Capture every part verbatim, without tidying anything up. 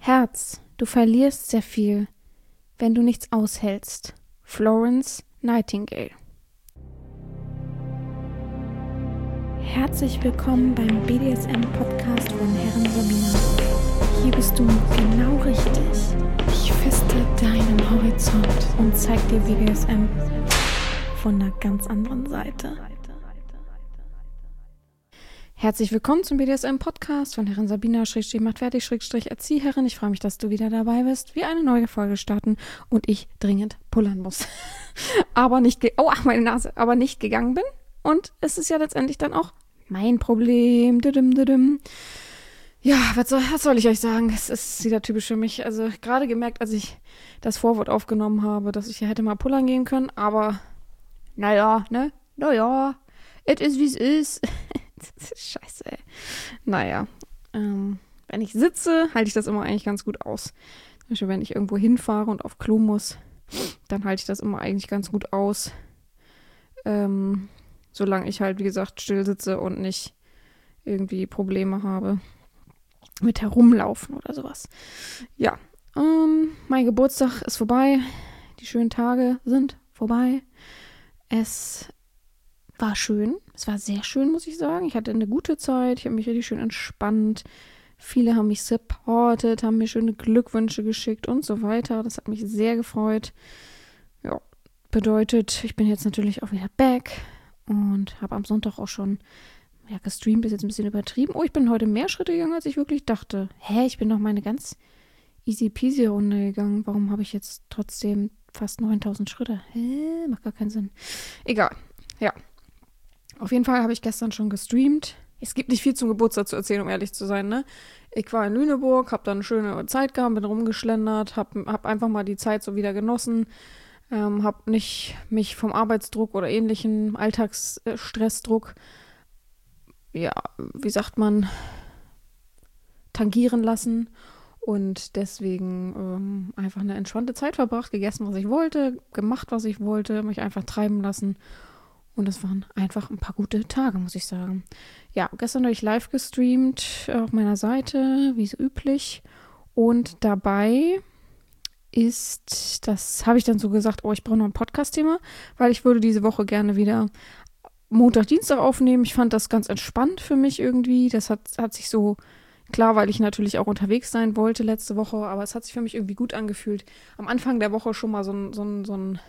Herz, du verlierst sehr viel, wenn du nichts aushältst. Florence Nightingale. Herzlich willkommen beim B D S M-Podcast von Herren Sabina. Hier bist du genau richtig. Ich feste deinen Horizont und zeig dir B D S M von einer ganz anderen Seite. Herzlich willkommen zum B D S M-Podcast von Herren Sabina, Schrägstrich macht fertig, Schrägstrich Erzieherin. Ich freue mich, dass du wieder dabei bist. Wir eine neue Folge starten und ich dringend pullern muss. aber nicht, ge- oh, meine Nase, aber nicht gegangen bin. Und es ist ja letztendlich dann auch mein Problem. Düdüm, düdüm. Ja, was soll, was soll ich euch sagen? Es ist wieder typisch für mich. Also gerade gemerkt, als ich das Vorwort aufgenommen habe, dass ich ja hätte mal pullern gehen können. Aber naja, ne? Naja, es ist, wie es ist. Scheiße, ey. Naja, ähm, wenn ich sitze, halte ich das immer eigentlich ganz gut aus. Zum Beispiel, wenn ich irgendwo hinfahre und auf Klo muss, dann halte ich das immer eigentlich ganz gut aus. Ähm, solange ich halt, wie gesagt, still sitze und nicht irgendwie Probleme habe mit Herumlaufen oder sowas. Ja, ähm, mein Geburtstag ist vorbei. Die schönen Tage sind vorbei. Es war schön. Es war sehr schön, muss ich sagen. Ich hatte eine gute Zeit. Ich habe mich richtig schön entspannt. Viele haben mich supportet, haben mir schöne Glückwünsche geschickt und so weiter. Das hat mich sehr gefreut. Ja, bedeutet, ich bin jetzt natürlich auch wieder back und habe am Sonntag auch schon ja, gestreamt. Ist jetzt ein bisschen übertrieben. Oh, ich bin heute mehr Schritte gegangen, als ich wirklich dachte. Hä, ich bin doch meine ganz easy peasy Runde gegangen. Warum habe ich jetzt trotzdem fast neuntausend Schritte? Hä, macht gar keinen Sinn. Egal. Ja. Auf jeden Fall habe ich gestern schon gestreamt. Es gibt nicht viel zum Geburtstag zu erzählen, um ehrlich zu sein, ne? Ich war in Lüneburg, habe dann eine schöne Zeit gehabt, bin rumgeschlendert, habe hab einfach mal die Zeit so wieder genossen, ähm, habe nicht mich vom Arbeitsdruck oder ähnlichen Alltagsstressdruck, ja, wie sagt man, tangieren lassen und deswegen ähm, einfach eine entspannte Zeit verbracht, gegessen, was ich wollte, gemacht, was ich wollte, mich einfach treiben lassen. Und es waren einfach ein paar gute Tage, muss ich sagen. Ja, gestern habe ich live gestreamt auf meiner Seite, wie so üblich. Und dabei ist, das habe ich dann so gesagt, oh, ich brauche noch ein Podcast-Thema, weil ich würde diese Woche gerne wieder Montag, Dienstag aufnehmen. Ich fand das ganz entspannt für mich irgendwie. Das hat, hat sich so, klar, weil ich natürlich auch unterwegs sein wollte letzte Woche, aber es hat sich für mich irgendwie gut angefühlt. Am Anfang der Woche schon mal so ein, so ein, so ein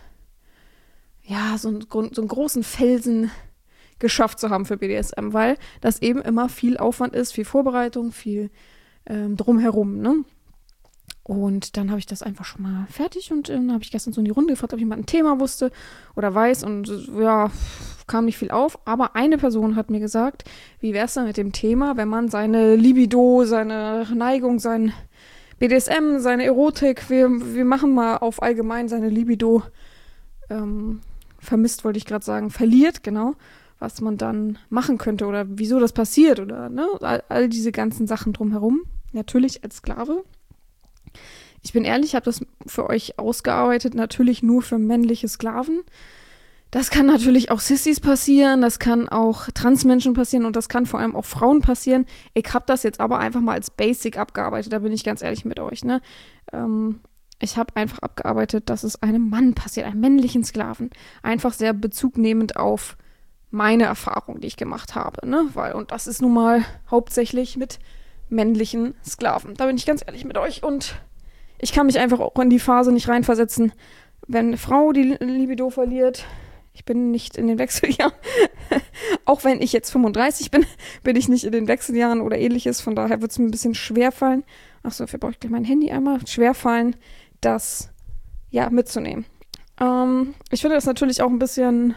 ja, so, ein, so einen großen Felsen geschafft zu haben für B D S M, weil das eben immer viel Aufwand ist, viel Vorbereitung, viel ähm, drumherum, ne? Und dann habe ich das einfach schon mal fertig und dann ähm, habe ich gestern so in die Runde gefragt, ob jemand ein Thema wusste oder weiß und ja, kam nicht viel auf. Aber eine Person hat mir gesagt, wie wäre es dann mit dem Thema, wenn man seine Libido, seine Neigung, sein B D S M, seine Erotik, wir, wir machen mal auf allgemein seine Libido ähm, vermisst, wollte ich gerade sagen, verliert, genau, was man dann machen könnte oder wieso das passiert oder ne, all, all diese ganzen Sachen drumherum. Natürlich als Sklave. Ich bin ehrlich, ich habe das für euch ausgearbeitet, natürlich nur für männliche Sklaven. Das kann natürlich auch Sissys passieren, das kann auch Transmenschen passieren und das kann vor allem auch Frauen passieren. Ich habe das jetzt aber einfach mal als Basic abgearbeitet, da bin ich ganz ehrlich mit euch, ne. Ähm, Ich habe einfach abgearbeitet, dass es einem Mann passiert, einem männlichen Sklaven. Einfach sehr bezugnehmend auf meine Erfahrung, die ich gemacht habe, ne? Weil, und das ist nun mal hauptsächlich mit männlichen Sklaven. Da bin ich ganz ehrlich mit euch. Und ich kann mich einfach auch in die Phase nicht reinversetzen, wenn eine Frau die Libido verliert. Ich bin nicht in den Wechseljahren. Auch wenn ich jetzt fünfunddreißig bin, bin ich nicht in den Wechseljahren oder ähnliches. Von daher wird es mir ein bisschen schwerfallen. Achso, dafür brauche ich gleich mein Handy einmal. Schwerfallen, das ja mitzunehmen. Ähm, ich finde das natürlich auch ein bisschen.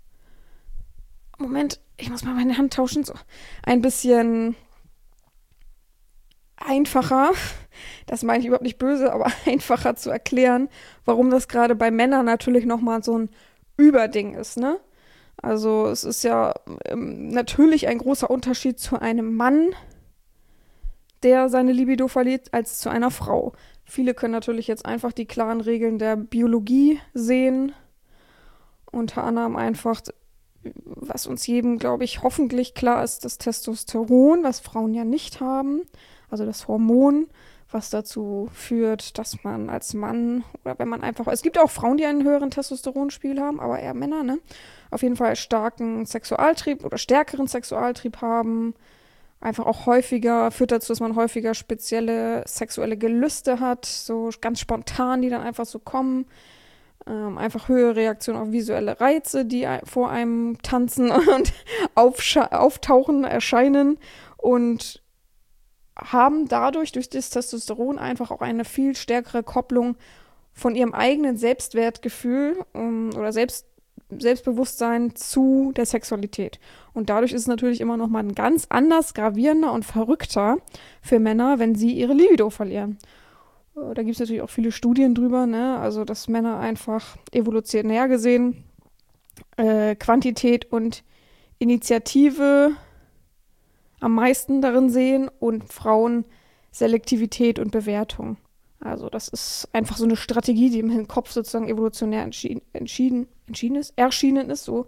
Moment, ich muss mal meine Hand tauschen. So. Ein bisschen einfacher, das meine ich überhaupt nicht böse, aber einfacher zu erklären, warum das gerade bei Männern natürlich nochmal so ein Überding ist, ne? Also es ist ja ähm, natürlich ein großer Unterschied zu einem Mann, der seine Libido verliert, als zu einer Frau. Viele können natürlich jetzt einfach die klaren Regeln der Biologie sehen. Unter anderem einfach, was uns jedem, glaube ich, hoffentlich klar ist, das Testosteron, was Frauen ja nicht haben. Also das Hormon, was dazu führt, dass man als Mann oder wenn man einfach, es gibt auch Frauen, die einen höheren Testosteronspiegel haben, aber eher Männer, ne? Auf jeden Fall starken Sexualtrieb oder stärkeren Sexualtrieb haben, einfach auch häufiger, führt dazu, dass man häufiger spezielle sexuelle Gelüste hat, so ganz spontan, die dann einfach so kommen. Ähm, einfach höhere Reaktion auf visuelle Reize, die vor einem tanzen und auftauchen, erscheinen und haben dadurch, durch das Testosteron, einfach auch eine viel stärkere Kopplung von ihrem eigenen Selbstwertgefühl ähm, oder Selbst, Selbstbewusstsein zu der Sexualität. Und dadurch ist es natürlich immer noch mal ein ganz anders gravierender und verrückter für Männer, wenn sie ihre Libido verlieren. Da gibt es natürlich auch viele Studien drüber, ne? Also dass Männer einfach evolutionär gesehen äh, Quantität und Initiative am meisten darin sehen und Frauen Selektivität und Bewertung. Also das ist einfach so eine Strategie, die im Kopf sozusagen evolutionär entschieden, entschieden, entschieden ist, erschienen ist so.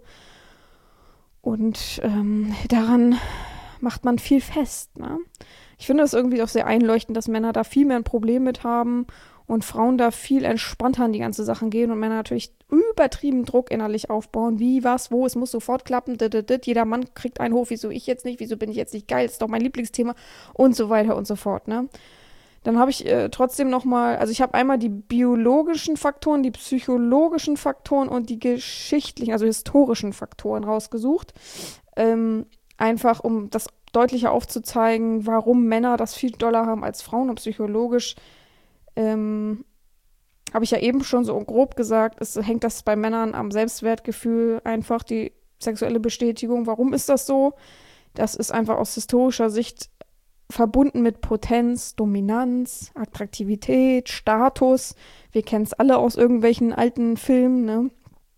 Und ähm, daran macht man viel fest, ne? Ich finde das irgendwie auch sehr einleuchtend, dass Männer da viel mehr ein Problem mit haben und Frauen da viel entspannter an die ganze Sachen gehen und Männer natürlich übertrieben Druck innerlich aufbauen. Wie, was, wo, es muss sofort klappen, dit, dit, dit. Jeder Mann kriegt einen hoch, wieso ich jetzt nicht, wieso bin ich jetzt nicht geil, ist doch mein Lieblingsthema und so weiter und so fort, ne? Dann habe ich äh, trotzdem nochmal, also ich habe einmal die biologischen Faktoren, die psychologischen Faktoren und die geschichtlichen, also historischen Faktoren rausgesucht. Ähm, einfach um das deutlicher aufzuzeigen, warum Männer das viel doller haben als Frauen und psychologisch. Ähm, habe ich ja eben schon so grob gesagt, es hängt das bei Männern am Selbstwertgefühl, einfach die sexuelle Bestätigung. Warum ist das so? Das ist einfach aus historischer Sicht verbunden mit Potenz, Dominanz, Attraktivität, Status. Wir kennen es alle aus irgendwelchen alten Filmen, ne?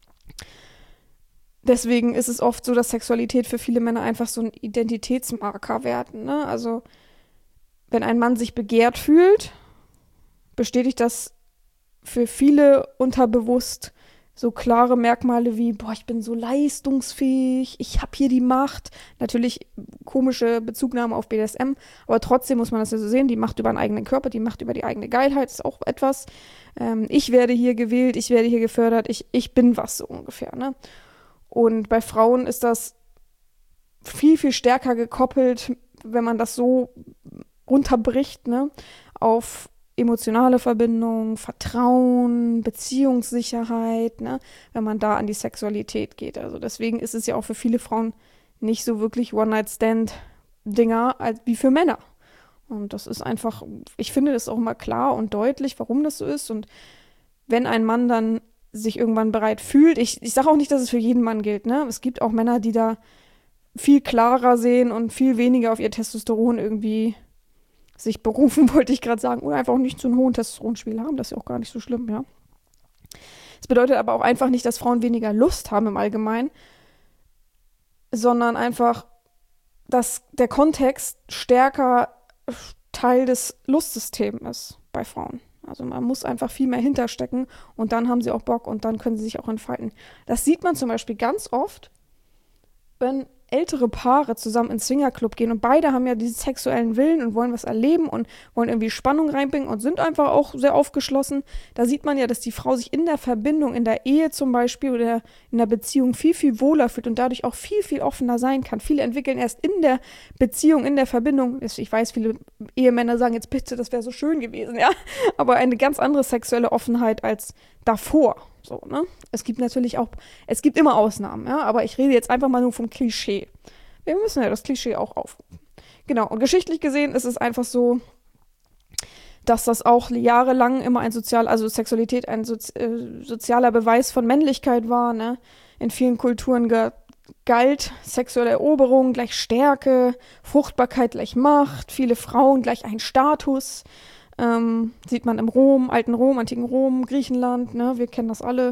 Deswegen ist es oft so, dass Sexualität für viele Männer einfach so ein Identitätsmarker werden, ne? Also, wenn ein Mann sich begehrt fühlt, bestätigt das für viele unterbewusst so klare Merkmale wie, boah, ich bin so leistungsfähig, ich habe hier die Macht. Natürlich komische Bezugnahme auf B D S M, aber trotzdem muss man das ja so sehen, die Macht über den eigenen Körper, die Macht über die eigene Geilheit ist auch etwas. Ähm, ich werde hier gewählt, ich werde hier gefördert, ich, ich bin was so ungefähr, ne? Und bei Frauen ist das viel, viel stärker gekoppelt, wenn man das so runterbricht, ne, auf emotionale Verbindung, Vertrauen, Beziehungssicherheit, ne, wenn man da an die Sexualität geht. Also deswegen ist es ja auch für viele Frauen nicht so wirklich One-Night-Stand-Dinger als wie für Männer. Und das ist einfach, ich finde das auch immer klar und deutlich, warum das so ist. Und wenn ein Mann dann sich irgendwann bereit fühlt, ich, ich sage auch nicht, dass es für jeden Mann gilt, ne? Es gibt auch Männer, die da viel klarer sehen und viel weniger auf ihr Testosteron irgendwie sich berufen, wollte ich gerade sagen, oder einfach auch nicht so einen hohen Testosteronspiegel haben, das ist ja auch gar nicht so schlimm, ja. Es bedeutet aber auch einfach nicht, dass Frauen weniger Lust haben im Allgemeinen, sondern einfach, dass der Kontext stärker Teil des Lustsystems ist bei Frauen. Also man muss einfach viel mehr hinterstecken und dann haben sie auch Bock und dann können sie sich auch entfalten. Das sieht man zum Beispiel ganz oft, wenn ältere Paare zusammen ins Swingerclub gehen und beide haben ja diesen sexuellen Willen und wollen was erleben und wollen irgendwie Spannung reinbringen und sind einfach auch sehr aufgeschlossen. Da sieht man ja, dass die Frau sich in der Verbindung, in der Ehe zum Beispiel oder in der Beziehung viel, viel wohler fühlt und dadurch auch viel, viel offener sein kann. Viele entwickeln erst in der Beziehung, in der Verbindung, ich weiß, viele Ehemänner sagen jetzt bitte, das wäre so schön gewesen, ja, aber eine ganz andere sexuelle Offenheit als davor. So, ne? Es gibt natürlich auch, es gibt immer Ausnahmen, ja, aber ich rede jetzt einfach mal nur vom Klischee. Wir müssen ja das Klischee auch aufrufen. Genau, und geschichtlich gesehen ist es einfach so, dass das auch jahrelang immer ein sozial, also Sexualität ein Sozi- äh, sozialer Beweis von Männlichkeit war, ne? In vielen Kulturen ge- galt sexuelle Eroberung gleich Stärke, Fruchtbarkeit gleich Macht, viele Frauen gleich ein Status. Ähm, sieht man im Rom, alten Rom, antiken Rom, Griechenland, ne, wir kennen das alle.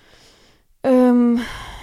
Ähm,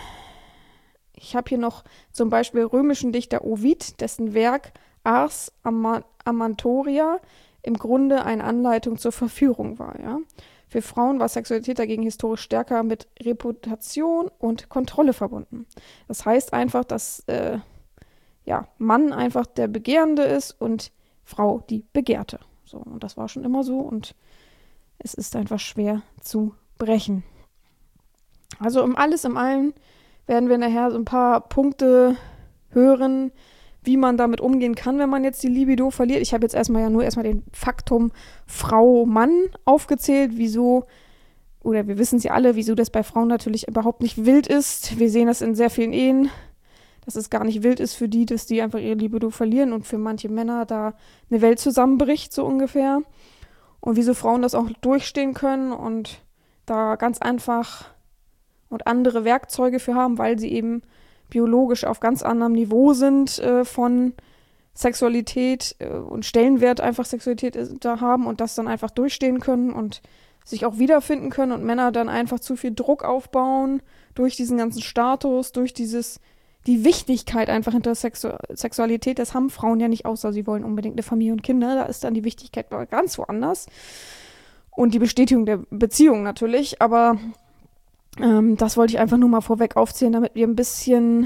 ich habe hier noch zum Beispiel römischen Dichter Ovid, dessen Werk Ars Ama- Amantoria im Grunde eine Anleitung zur Verführung war, ja. Für Frauen war Sexualität dagegen historisch stärker mit Reputation und Kontrolle verbunden. Das heißt einfach, dass äh, ja, Mann einfach der Begehrende ist und Frau die Begehrte. So, und das war schon immer so und es ist einfach schwer zu brechen. Also um alles im Allen werden wir nachher so ein paar Punkte hören, wie man damit umgehen kann, wenn man jetzt die Libido verliert. Ich habe jetzt erstmal ja nur erstmal den Faktum Frau-Mann aufgezählt, wieso, oder wir wissen sie alle, wieso das bei Frauen natürlich überhaupt nicht wild ist. Wir sehen das in sehr vielen Ehen, dass es gar nicht wild ist für die, dass die einfach ihre Libido verlieren und für manche Männer da eine Welt zusammenbricht, so ungefähr. Und wieso Frauen das auch durchstehen können und da ganz einfach und andere Werkzeuge für haben, weil sie eben biologisch auf ganz anderem Niveau sind äh, von Sexualität äh, und Stellenwert einfach Sexualität äh, da haben und das dann einfach durchstehen können und sich auch wiederfinden können und Männer dann einfach zu viel Druck aufbauen durch diesen ganzen Status, durch dieses, die Wichtigkeit einfach hinter Sexu- Sexualität, das haben Frauen ja nicht, außer sie wollen unbedingt eine Familie und Kinder, da ist dann die Wichtigkeit ganz woanders und die Bestätigung der Beziehung natürlich, aber Ähm, das wollte ich einfach nur mal vorweg aufzählen, damit ihr ein bisschen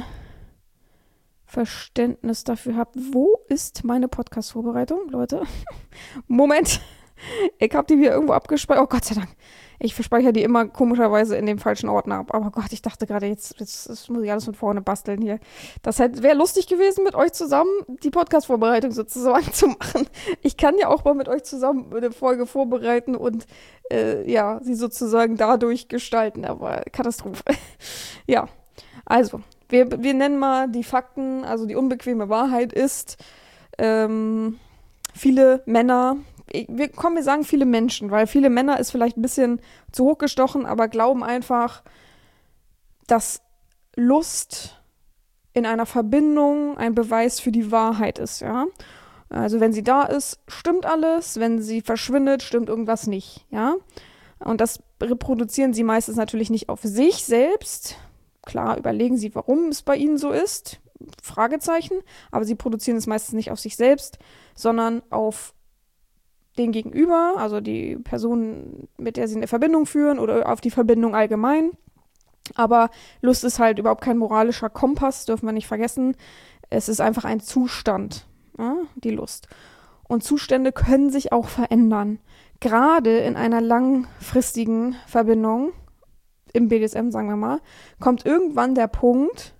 Verständnis dafür habt. Wo ist meine Podcast-Vorbereitung, Leute? Moment, ich habe die wieder irgendwo abgespeichert. Oh Gott sei Dank. Ich verspeichere die immer komischerweise in dem falschen Ordner ab. Aber Gott, ich dachte gerade, jetzt, jetzt, jetzt muss ich alles von vorne basteln hier. Das wäre lustig gewesen, mit euch zusammen die Podcast-Vorbereitung sozusagen zu machen. Ich kann ja auch mal mit euch zusammen eine Folge vorbereiten und äh, ja, sie sozusagen dadurch gestalten. Aber Katastrophe. Ja, also, wir, wir nennen mal die Fakten. Also die unbequeme Wahrheit ist, ähm, viele Männer... Wir, komm, wir sagen viele Menschen, weil viele Männer ist vielleicht ein bisschen zu hoch gestochen, aber glauben einfach, dass Lust in einer Verbindung ein Beweis für die Wahrheit ist, ja. Also wenn sie da ist, stimmt alles, wenn sie verschwindet, stimmt irgendwas nicht, ja. Und das reproduzieren sie meistens natürlich nicht auf sich selbst. Klar, überlegen sie, warum es bei ihnen so ist, Fragezeichen, aber sie produzieren es meistens nicht auf sich selbst, sondern auf den Gegenüber, also die Person, mit der sie eine Verbindung führen oder auf die Verbindung allgemein. Aber Lust ist halt überhaupt kein moralischer Kompass, dürfen wir nicht vergessen. Es ist einfach ein Zustand, ja, die Lust. Und Zustände können sich auch verändern. Gerade in einer langfristigen Verbindung, im B D S M sagen wir mal, kommt irgendwann der Punkt,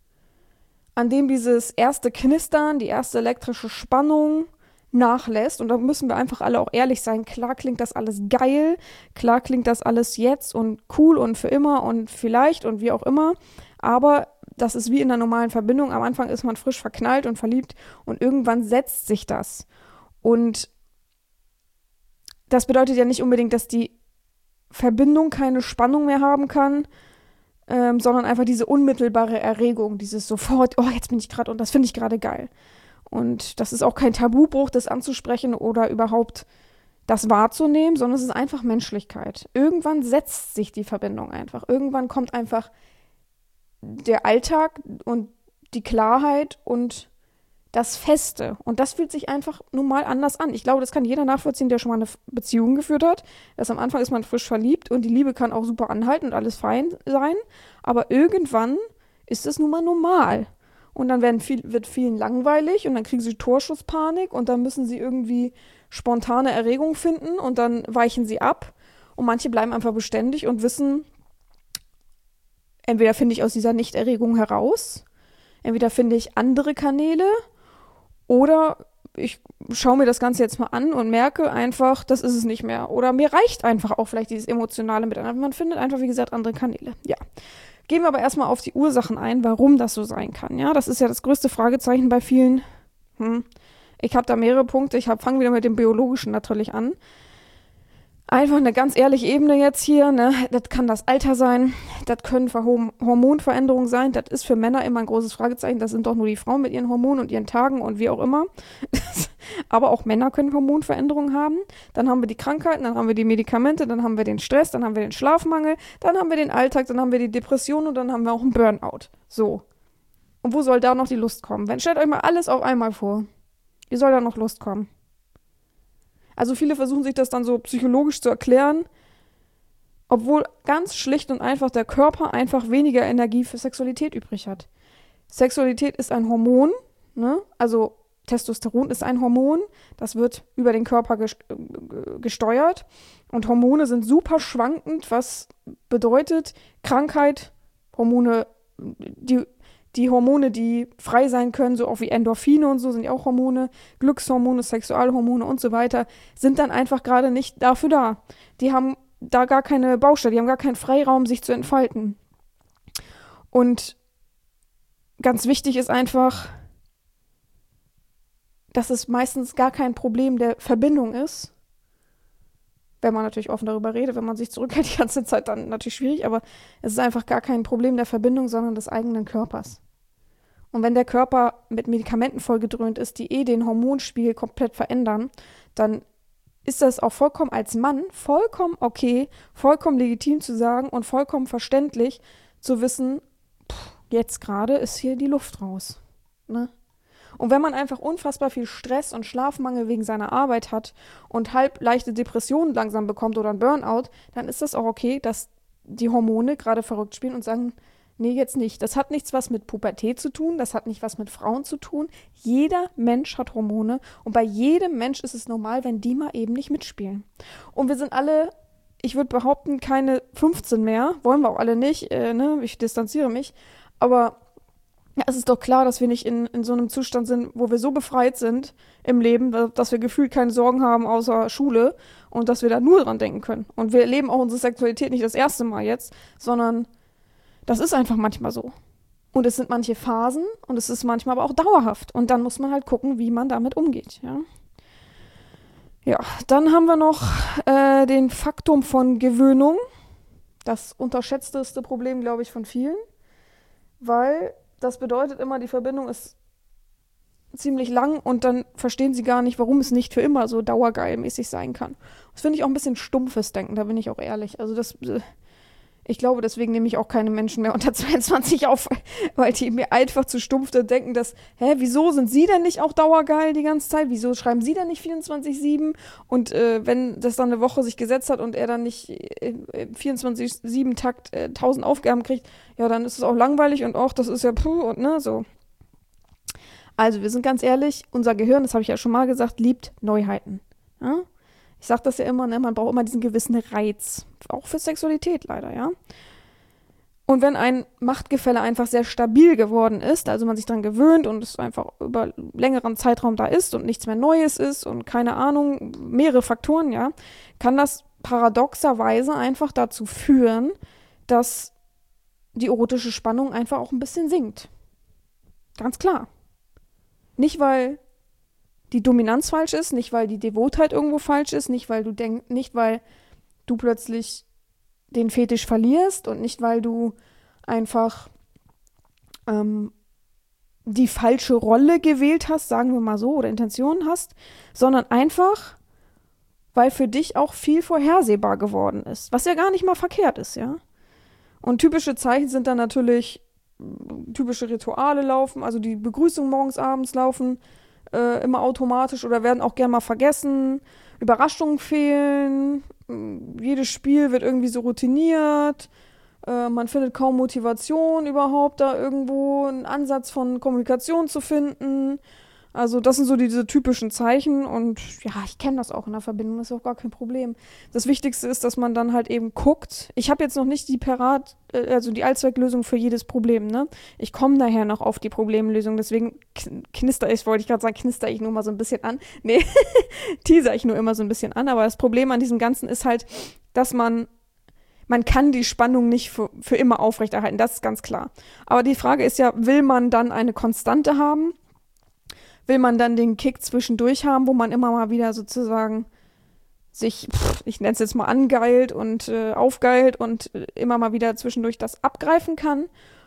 an dem dieses erste Knistern, die erste elektrische Spannung nachlässt. Und da müssen wir einfach alle auch ehrlich sein. Klar klingt das alles geil, klar klingt das alles jetzt und cool und für immer und vielleicht und wie auch immer. Aber das ist wie in einer normalen Verbindung. Am Anfang ist man frisch verknallt und verliebt und irgendwann setzt sich das. Und das bedeutet ja nicht unbedingt, dass die Verbindung keine Spannung mehr haben kann, ähm, sondern einfach diese unmittelbare Erregung, dieses sofort, oh, jetzt bin ich gerade und das finde ich gerade geil. Und das ist auch kein Tabubruch, das anzusprechen oder überhaupt das wahrzunehmen, sondern es ist einfach Menschlichkeit. Irgendwann setzt sich die Verbindung einfach. Irgendwann kommt einfach der Alltag und die Klarheit und das Feste. Und das fühlt sich einfach nun mal anders an. Ich glaube, das kann jeder nachvollziehen, der schon mal eine Beziehung geführt hat. Dass am Anfang ist man frisch verliebt und die Liebe kann auch super anhalten und alles fein sein. Aber irgendwann ist es nun mal normal. Und dann werden viel, wird vielen langweilig und dann kriegen sie Torschusspanik und dann müssen sie irgendwie spontane Erregung finden und dann weichen sie ab. Und manche bleiben einfach beständig und wissen, entweder finde ich aus dieser Nichterregung heraus, entweder finde ich andere Kanäle oder ich schaue mir das Ganze jetzt mal an und merke einfach, das ist es nicht mehr. Oder mir reicht einfach auch vielleicht dieses emotionale Miteinander. Man findet einfach, wie gesagt, andere Kanäle. Ja. Gehen wir aber erstmal auf die Ursachen ein, warum das so sein kann. Ja, das ist ja das größte Fragezeichen bei vielen. Hm. Ich habe da mehrere Punkte. Ich fange wieder mit dem Biologischen natürlich an. Einfach eine ganz ehrliche Ebene jetzt hier, ne? Das kann das Alter sein, das können Hormonveränderungen sein, das ist für Männer immer ein großes Fragezeichen, das sind doch nur die Frauen mit ihren Hormonen und ihren Tagen und wie auch immer. Aber auch Männer können Hormonveränderungen haben. Dann haben wir die Krankheiten, dann haben wir die Medikamente, dann haben wir den Stress, dann haben wir den Schlafmangel, dann haben wir den Alltag, dann haben wir die Depression und dann haben wir auch einen Burnout. So. Und wo soll da noch die Lust kommen? Wenn, stellt euch mal alles auf einmal vor. Wie soll da noch Lust kommen? Also viele versuchen sich das dann so psychologisch zu erklären, obwohl ganz schlicht und einfach der Körper einfach weniger Energie für Sexualität übrig hat. Sexualität ist ein Hormon, ne? Also Testosteron ist ein Hormon, das wird über den Körper ges- äh, gesteuert und Hormone sind super schwankend, was bedeutet Krankheit, Hormone, die, die Hormone, die frei sein können, so auch wie Endorphine und so, sind ja auch Hormone, Glückshormone, Sexualhormone und so weiter, sind dann einfach gerade nicht dafür da. Die haben da gar keine Baustelle, die haben gar keinen Freiraum, sich zu entfalten. Und ganz wichtig ist einfach, dass es meistens gar kein Problem der Verbindung ist. Wenn man natürlich offen darüber redet, wenn man sich zurückhält die ganze Zeit, dann natürlich schwierig, aber es ist einfach gar kein Problem der Verbindung, sondern des eigenen Körpers. Und wenn der Körper mit Medikamenten vollgedröhnt ist, die eh den Hormonspiegel komplett verändern, dann ist das auch vollkommen als Mann vollkommen okay, vollkommen legitim zu sagen und vollkommen verständlich zu wissen, pff, jetzt gerade ist hier die Luft raus. Ne? Und wenn man einfach unfassbar viel Stress und Schlafmangel wegen seiner Arbeit hat und halb leichte Depressionen langsam bekommt oder ein Burnout, dann ist das auch okay, dass die Hormone gerade verrückt spielen und sagen, nee, jetzt nicht. Das hat nichts was mit Pubertät zu tun, das hat nicht was mit Frauen zu tun. Jeder Mensch hat Hormone und bei jedem Mensch ist es normal, wenn die mal eben nicht mitspielen. Und wir sind alle, ich würde behaupten, keine fünfzehn mehr, wollen wir auch alle nicht, äh, ne? Ich distanziere mich, aber ja, es ist doch klar, dass wir nicht in, in so einem Zustand sind, wo wir so befreit sind im Leben, dass wir gefühlt keine Sorgen haben außer Schule und dass wir da nur dran denken können. Und wir erleben auch unsere Sexualität nicht das erste Mal jetzt, sondern das ist einfach manchmal so. Und es sind manche Phasen und es ist manchmal aber auch dauerhaft. Und dann muss man halt gucken, wie man damit umgeht. Ja, ja, dann haben wir noch äh, den Faktum von Gewöhnung. Das unterschätzteste Problem, glaube ich, von vielen. Weil das bedeutet immer, die Verbindung ist ziemlich lang und dann verstehen sie gar nicht, warum es nicht für immer so dauergeilmäßig sein kann. Das finde ich auch ein bisschen stumpfes Denken, da bin ich auch ehrlich. Also das, ich glaube, deswegen nehme ich auch keine Menschen mehr unter zweiundzwanzig auf, weil die mir einfach zu stumpf denken, dass, hä, wieso sind sie denn nicht auch dauergeil die ganze Zeit? Wieso schreiben sie denn nicht vierundzwanzig sieben? Und äh, wenn das dann eine Woche sich gesetzt hat und er dann nicht im vierundzwanzig sieben Takt äh, tausend Aufgaben kriegt, ja, dann ist es auch langweilig und auch, das ist ja puh und ne, so. Also, wir sind ganz ehrlich, unser Gehirn, das habe ich ja schon mal gesagt, liebt Neuheiten. Ja? Ich sage das ja immer, ne, man braucht immer diesen gewissen Reiz. Auch für Sexualität leider, ja. Und wenn ein Machtgefälle einfach sehr stabil geworden ist, also man sich daran gewöhnt und es einfach über längeren Zeitraum da ist und nichts mehr Neues ist und keine Ahnung, mehrere Faktoren, ja, kann das paradoxerweise einfach dazu führen, dass die erotische Spannung einfach auch ein bisschen sinkt. Ganz klar. Nicht, weil die Dominanz falsch ist, nicht, weil die Devotheit irgendwo falsch ist, nicht, weil du denkst, nicht, weil du plötzlich den Fetisch verlierst und nicht, weil du einfach ähm, die falsche Rolle gewählt hast, sagen wir mal so, oder Intentionen hast, sondern einfach, weil für dich auch viel vorhersehbar geworden ist, was ja gar nicht mal verkehrt ist, ja. Und typische Zeichen sind dann natürlich typische Rituale laufen, also die Begrüßung morgens, abends laufen äh, immer automatisch oder werden auch gern mal vergessen, Überraschungen fehlen, jedes Spiel wird irgendwie so routiniert, äh, man findet kaum Motivation überhaupt, da irgendwo einen Ansatz von Kommunikation zu finden. Also das sind so diese typischen Zeichen und ja, ich kenne das auch in der Verbindung, das ist auch gar kein Problem. Das Wichtigste ist, dass man dann halt eben guckt. Ich habe jetzt noch nicht die Parat, also die Allzwecklösung für jedes Problem, ne? Ich komme nachher noch auf die Problemlösung, deswegen knister ich, wollte ich gerade sagen, knister ich nur mal so ein bisschen an. Nee, teaser ich nur immer so ein bisschen an, aber das Problem an diesem Ganzen ist halt, dass man Man kann die Spannung nicht für, für immer aufrechterhalten, das ist ganz klar. Aber die Frage ist ja, will man dann eine Konstante haben? Will man dann den Kick zwischendurch haben, wo man immer mal wieder sozusagen sich, pff, ich nenne es jetzt mal angeilt und äh, aufgeilt und äh, immer mal wieder zwischendurch das abgreifen kann?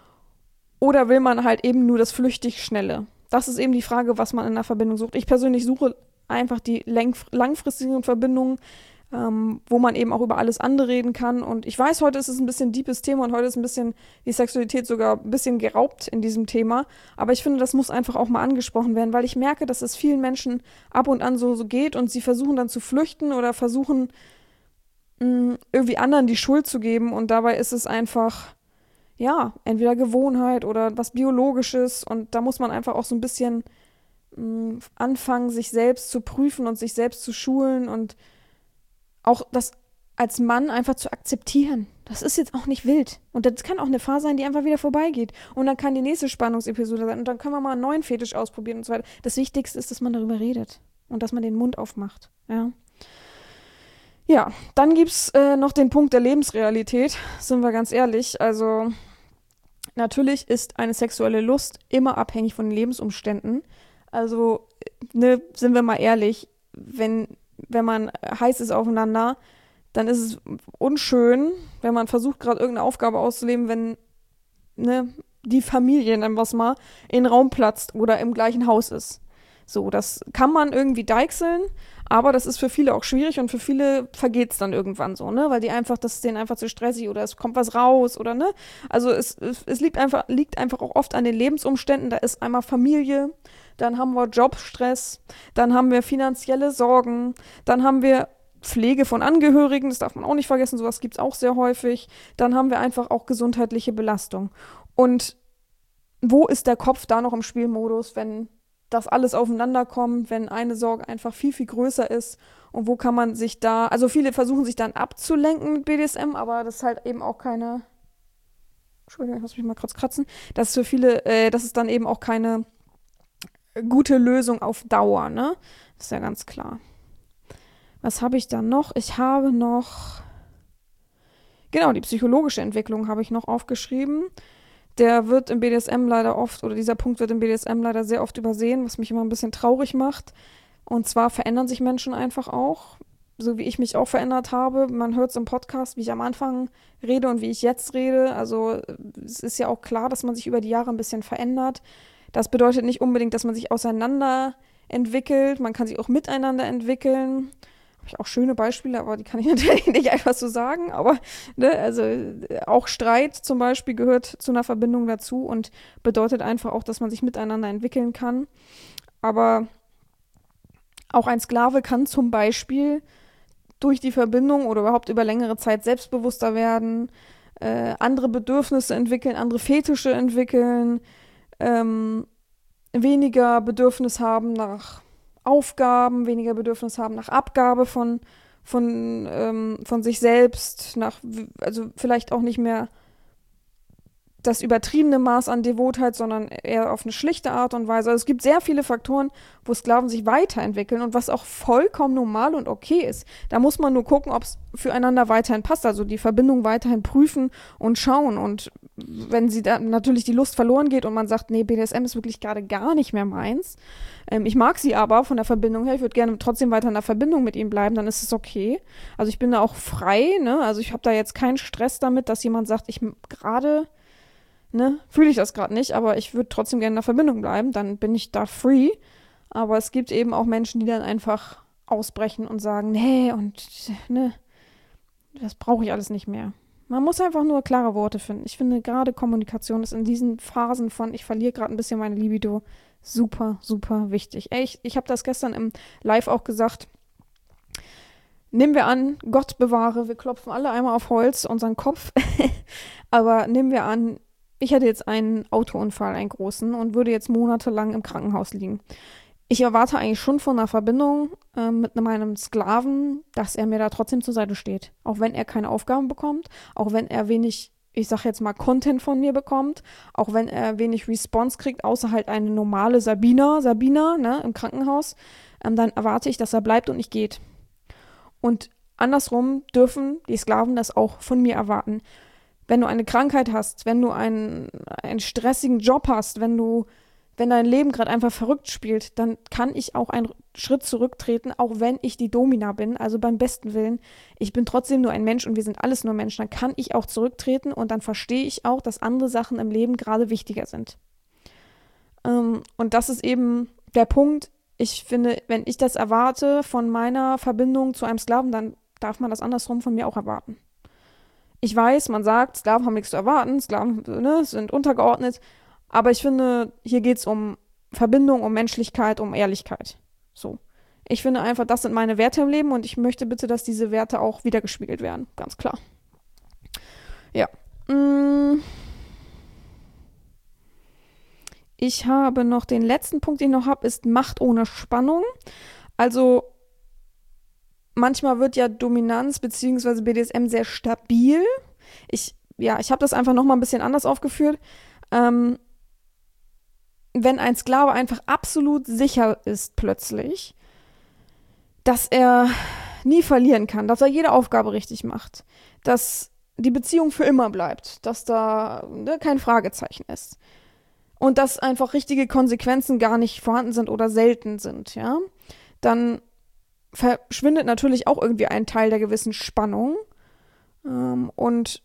Oder will man halt eben nur das flüchtig Schnelle? Das ist eben die Frage, was man in einer Verbindung sucht. Ich persönlich suche einfach die längf- langfristigen Verbindungen, Ähm, wo man eben auch über alles andere reden kann. Und ich weiß, heute ist es ein bisschen deepes Thema und heute ist ein bisschen die Sexualität sogar ein bisschen geraubt in diesem Thema. Aber ich finde, das muss einfach auch mal angesprochen werden, weil ich merke, dass es vielen Menschen ab und an so, so geht und sie versuchen dann zu flüchten oder versuchen mh, irgendwie anderen die Schuld zu geben. Und dabei ist es einfach, ja, entweder Gewohnheit oder was Biologisches. Und da muss man einfach auch so ein bisschen mh, anfangen, sich selbst zu prüfen und sich selbst zu schulen und auch das als Mann einfach zu akzeptieren. Das ist jetzt auch nicht wild. Und das kann auch eine Phase sein, die einfach wieder vorbeigeht. Und dann kann die nächste Spannungsepisode sein. Und dann können wir mal einen neuen Fetisch ausprobieren und so weiter. Das Wichtigste ist, dass man darüber redet. Und dass man den Mund aufmacht. Ja, ja, dann gibt es äh, noch den Punkt der Lebensrealität. Sind wir ganz ehrlich. Also, natürlich ist eine sexuelle Lust immer abhängig von den Lebensumständen. Also, ne, sind wir mal ehrlich, wenn, wenn man heiß ist aufeinander, dann ist es unschön, wenn man versucht, gerade irgendeine Aufgabe auszuleben, wenn ne, die Familie, nennen wir es mal, in den Raum platzt oder im gleichen Haus ist. So, das kann man irgendwie deichseln, aber das ist für viele auch schwierig und für viele vergeht es dann irgendwann so, ne? Weil die einfach, das ist denen einfach zu stressig oder es kommt was raus oder ne? Also es, es, es liegt einfach, liegt einfach auch oft an den Lebensumständen. Da ist einmal Familie, dann haben wir Jobstress, dann haben wir finanzielle Sorgen, dann haben wir Pflege von Angehörigen, das darf man auch nicht vergessen, sowas gibt es auch sehr häufig. Dann haben wir einfach auch gesundheitliche Belastung. Und wo ist der Kopf da noch im Spielmodus, wenn das alles aufeinander kommt, wenn eine Sorge einfach viel, viel größer ist? Und wo kann man sich da, also viele versuchen sich dann abzulenken mit B D S M, aber das ist halt eben auch keine, Entschuldigung, ich muss mich mal kurz kratzen, das ist für viele, äh, das ist dann eben auch keine gute Lösung auf Dauer, ne? Das ist ja ganz klar. Was habe ich dann noch? Ich habe noch, genau, die psychologische Entwicklung habe ich noch aufgeschrieben. Der wird im B D S M leider oft, oder dieser Punkt wird im B D S M leider sehr oft übersehen, was mich immer ein bisschen traurig macht. Und zwar verändern sich Menschen einfach auch, so wie ich mich auch verändert habe. Man hört es im Podcast, wie ich am Anfang rede und wie ich jetzt rede. Also es ist ja auch klar, dass man sich über die Jahre ein bisschen verändert. Das bedeutet nicht unbedingt, dass man sich auseinander entwickelt. Man kann sich auch miteinander entwickeln. Habe ich auch schöne Beispiele, aber die kann ich natürlich nicht einfach so sagen. Aber ne, also auch Streit zum Beispiel gehört zu einer Verbindung dazu und bedeutet einfach auch, dass man sich miteinander entwickeln kann. Aber auch ein Sklave kann zum Beispiel durch die Verbindung oder überhaupt über längere Zeit selbstbewusster werden, äh, andere Bedürfnisse entwickeln, andere Fetische entwickeln, ähm, weniger Bedürfnis haben nach Aufgaben, weniger Bedürfnis haben nach Abgabe von, von, ähm, von sich selbst, nach, also vielleicht auch nicht mehr das übertriebene Maß an Devotheit, sondern eher auf eine schlichte Art und Weise. Also es gibt sehr viele Faktoren, wo Sklaven sich weiterentwickeln und was auch vollkommen normal und okay ist. Da muss man nur gucken, ob es füreinander weiterhin passt, also die Verbindung weiterhin prüfen und schauen. Und wenn sie da natürlich die Lust verloren geht und man sagt, nee, B D S M ist wirklich gerade gar nicht mehr meins, ähm, ich mag sie aber von der Verbindung her, ich würde gerne trotzdem weiter in der Verbindung mit ihm bleiben, dann ist es okay. Also ich bin da auch frei, ne? Also ich habe da jetzt keinen Stress damit, dass jemand sagt, ich gerade Ne, fühle ich das gerade nicht, aber ich würde trotzdem gerne in der Verbindung bleiben, dann bin ich da free. Aber es gibt eben auch Menschen, die dann einfach ausbrechen und sagen, nee, und ne, das brauche ich alles nicht mehr. Man muss einfach nur klare Worte finden. Ich finde, gerade Kommunikation ist in diesen Phasen von, ich verliere gerade ein bisschen meine Libido, super, super wichtig. Ey, ich, ich habe das gestern im Live auch gesagt. Nehmen wir an, Gott bewahre, wir klopfen alle einmal auf Holz, unseren Kopf, aber nehmen wir an, ich hätte jetzt einen Autounfall, einen großen, und würde jetzt monatelang im Krankenhaus liegen. Ich erwarte eigentlich schon von einer Verbindung äh, mit meinem Sklaven, dass er mir da trotzdem zur Seite steht. Auch wenn er keine Aufgaben bekommt, auch wenn er wenig, ich sag jetzt mal, Content von mir bekommt, auch wenn er wenig Response kriegt, außer halt eine normale Sabina, Sabina, ne, im Krankenhaus, ähm, dann erwarte ich, dass er bleibt und nicht geht. Und andersrum dürfen die Sklaven das auch von mir erwarten. Wenn du eine Krankheit hast, wenn du einen, einen stressigen Job hast, wenn du, wenn dein Leben gerade einfach verrückt spielt, dann kann ich auch einen Schritt zurücktreten, auch wenn ich die Domina bin, also beim besten Willen. Ich bin trotzdem nur ein Mensch und wir sind alles nur Menschen. Dann kann ich auch zurücktreten und dann verstehe ich auch, dass andere Sachen im Leben gerade wichtiger sind. Ähm, und das ist eben der Punkt. Ich finde, wenn ich das erwarte von meiner Verbindung zu einem Sklaven, dann darf man das andersrum von mir auch erwarten. Ich weiß, man sagt, Sklaven haben nichts zu erwarten, Sklaven ne, sind untergeordnet, aber ich finde, hier geht es um Verbindung, um Menschlichkeit, um Ehrlichkeit. So. Ich finde einfach, das sind meine Werte im Leben und ich möchte bitte, dass diese Werte auch wiedergespiegelt werden, ganz klar. Ja. Ich habe noch den letzten Punkt, den ich noch habe, ist Macht ohne Spannung. Also manchmal wird ja Dominanz bzw. B D S M sehr stabil. Ich, ja, ich habe das einfach nochmal ein bisschen anders aufgeführt. Ähm, wenn ein Sklave einfach absolut sicher ist plötzlich, dass er nie verlieren kann, dass er jede Aufgabe richtig macht, dass die Beziehung für immer bleibt, dass da ne, kein Fragezeichen ist und dass einfach richtige Konsequenzen gar nicht vorhanden sind oder selten sind, ja, dann verschwindet natürlich auch irgendwie ein Teil der gewissen Spannung. Ähm, und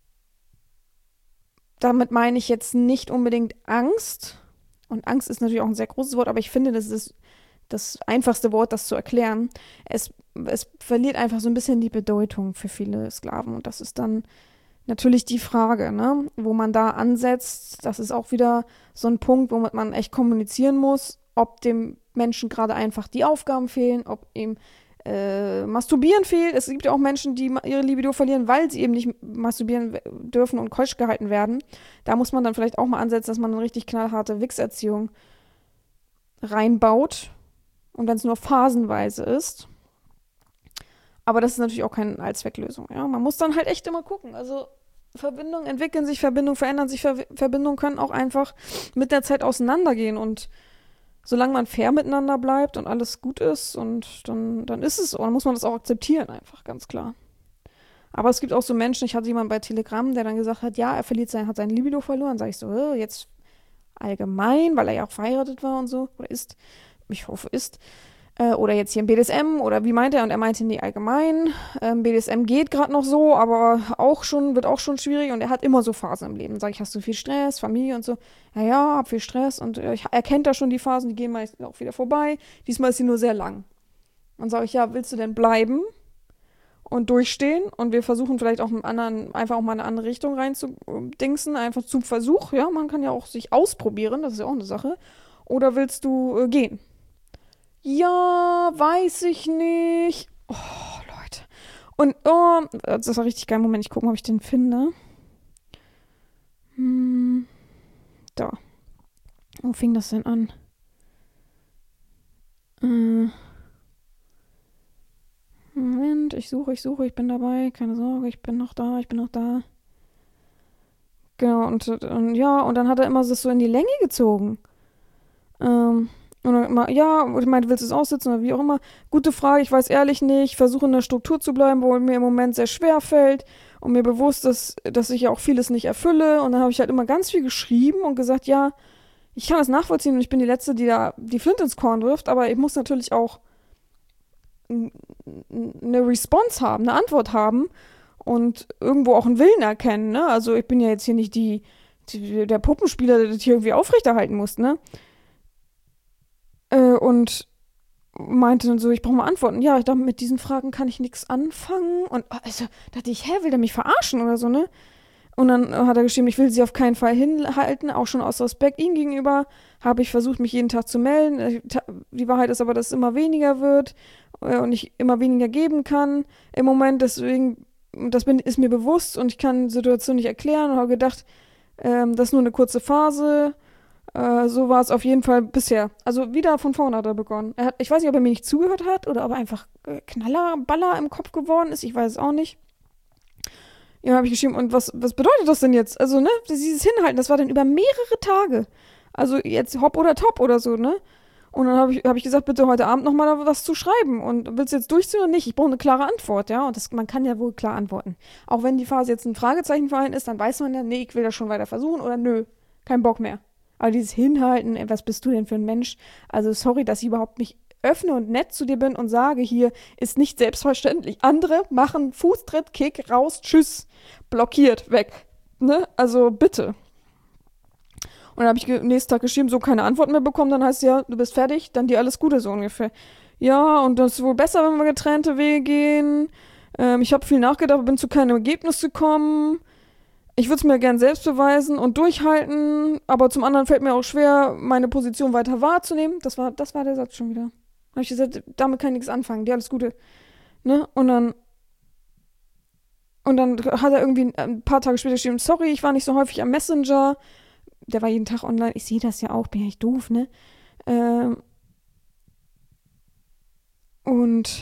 damit meine ich jetzt nicht unbedingt Angst. Und Angst ist natürlich auch ein sehr großes Wort, aber ich finde, das ist das einfachste Wort, das zu erklären. Es, es verliert einfach so ein bisschen die Bedeutung für viele Sklaven. Und das ist dann natürlich die Frage, ne? Wo man da ansetzt. Das ist auch wieder so ein Punkt, womit man echt kommunizieren muss, ob dem Menschen gerade einfach die Aufgaben fehlen, ob ihm äh, Masturbieren fehlt. Es gibt ja auch Menschen, die ihre Libido verlieren, weil sie eben nicht masturbieren dürfen und keusch gehalten werden. Da muss man dann vielleicht auch mal ansetzen, dass man eine richtig knallharte Wichserziehung reinbaut. Und wenn es nur phasenweise ist. Aber das ist natürlich auch keine Allzwecklösung. Ja? Man muss dann halt echt immer gucken. Also Verbindungen entwickeln sich, Verbindungen verändern sich, Ver- Verbindungen können auch einfach mit der Zeit auseinandergehen. Und solange man fair miteinander bleibt und alles gut ist, und dann, dann ist es, und dann muss man das auch akzeptieren, einfach, ganz klar. Aber es gibt auch so Menschen, ich hatte jemanden bei Telegram, der dann gesagt hat, ja, er verliert sein, hat sein Libido verloren. Sag ich so, äh, jetzt allgemein, weil er ja auch verheiratet war und so, oder ist, ich hoffe, ist. Äh, oder jetzt hier im B D S M, oder wie meint er? Und er meinte, nee, allgemein. Ähm, B D S M geht gerade noch so, aber auch schon, wird auch schon schwierig, und er hat immer so Phasen im Leben. Sag ich, hast du viel Stress, Familie und so? Ja, ja, hab viel Stress, und äh, ich, er kennt da schon die Phasen, die gehen meist auch wieder vorbei. Diesmal ist sie nur sehr lang. Dann sage ich, ja, willst du denn bleiben und durchstehen? Und wir versuchen vielleicht auch einen anderen, einfach auch mal eine andere Richtung reinzudingsen, einfach zum Versuch. Ja, man kann ja auch sich ausprobieren, das ist ja auch eine Sache. Oder willst du äh, gehen? Ja, weiß ich nicht. Oh, Leute. Und, oh, das war richtig geil. Moment, ich gucke mal, ob ich den finde. Hm, da. Wo fing das denn an? Äh, Moment, ich suche, ich suche, ich bin dabei. Keine Sorge, ich bin noch da, ich bin noch da. Genau, und, und ja, und dann hat er immer das so in die Länge gezogen. Ähm, und dann immer, ja, und ich meinte, willst du es aussitzen oder wie auch immer? Gute Frage, ich weiß ehrlich nicht. Ich versuche in der Struktur zu bleiben, wo mir im Moment sehr schwer fällt. Und mir bewusst, dass, dass ich ja auch vieles nicht erfülle. Und dann habe ich halt immer ganz viel geschrieben und gesagt, ja, ich kann das nachvollziehen und ich bin die Letzte, die da die Flinte ins Korn wirft, aber ich muss natürlich auch eine Response haben, eine Antwort haben und irgendwo auch einen Willen erkennen, ne? Also ich bin ja jetzt hier nicht die, die der Puppenspieler, der das hier irgendwie aufrechterhalten muss, ne? Äh, und meinte dann so, ich brauche mal Antworten. Ja, ich dachte, mit diesen Fragen kann ich nichts anfangen. Und also dachte ich, hä, will der mich verarschen oder so, ne? Und dann hat er geschrieben, ich will sie auf keinen Fall hinhalten, auch schon aus Respekt ihm gegenüber. Habe ich versucht, mich jeden Tag zu melden. Die Wahrheit ist aber, dass es immer weniger wird und ich immer weniger geben kann im Moment. Deswegen, das bin, ist mir bewusst und ich kann die Situation nicht erklären und habe gedacht, ähm, das ist nur eine kurze Phase. Äh, so war es auf jeden Fall bisher. Also wieder von vorne hat er begonnen. Er hat, ich weiß nicht, ob er mir nicht zugehört hat oder ob er einfach äh, Knaller, Baller im Kopf geworden ist. Ich weiß es auch nicht. Ja, habe ich geschrieben, und was, was bedeutet das denn jetzt? Also, ne, dieses Hinhalten, das war dann über mehrere Tage. Also jetzt hopp oder top oder so, ne? Und dann habe ich, hab ich gesagt, bitte heute Abend nochmal was zu schreiben. Und willst du jetzt durchziehen oder nicht? Ich brauche eine klare Antwort, ja? Und das, man kann ja wohl klar antworten. Auch wenn die Phase jetzt ein Fragezeichen für einen ist, dann weiß man ja, nee, ich will das schon weiter versuchen oder nö, kein Bock mehr. Aber dieses Hinhalten, ey, was bist du denn für ein Mensch? Also sorry, dass ich überhaupt mich öffne und nett zu dir bin und sage, hier ist nicht selbstverständlich. Andere machen Fußtritt, Kick, raus, tschüss, blockiert, weg. Ne? Also bitte. Und dann habe ich ge- nächsten Tag geschrieben, so keine Antwort mehr bekommen, dann heißt ja, du bist fertig, dann dir alles Gute, so ungefähr. Ja, und das ist wohl besser, wenn wir getrennte Wege gehen. Ähm, ich habe viel nachgedacht, bin zu keinem Ergebnis gekommen. Ich würde es mir gern selbst beweisen und durchhalten, aber zum anderen fällt mir auch schwer, meine Position weiter wahrzunehmen. Das war, das war der Satz schon wieder. Habe ich gesagt, damit kann ich nichts anfangen, dir alles Gute. Ne? Und dann, und dann hat er irgendwie ein paar Tage später geschrieben, sorry, ich war nicht so häufig am Messenger. der war jeden Tag online. Ich sehe das ja auch, bin ja nicht doof, ne? Ähm, und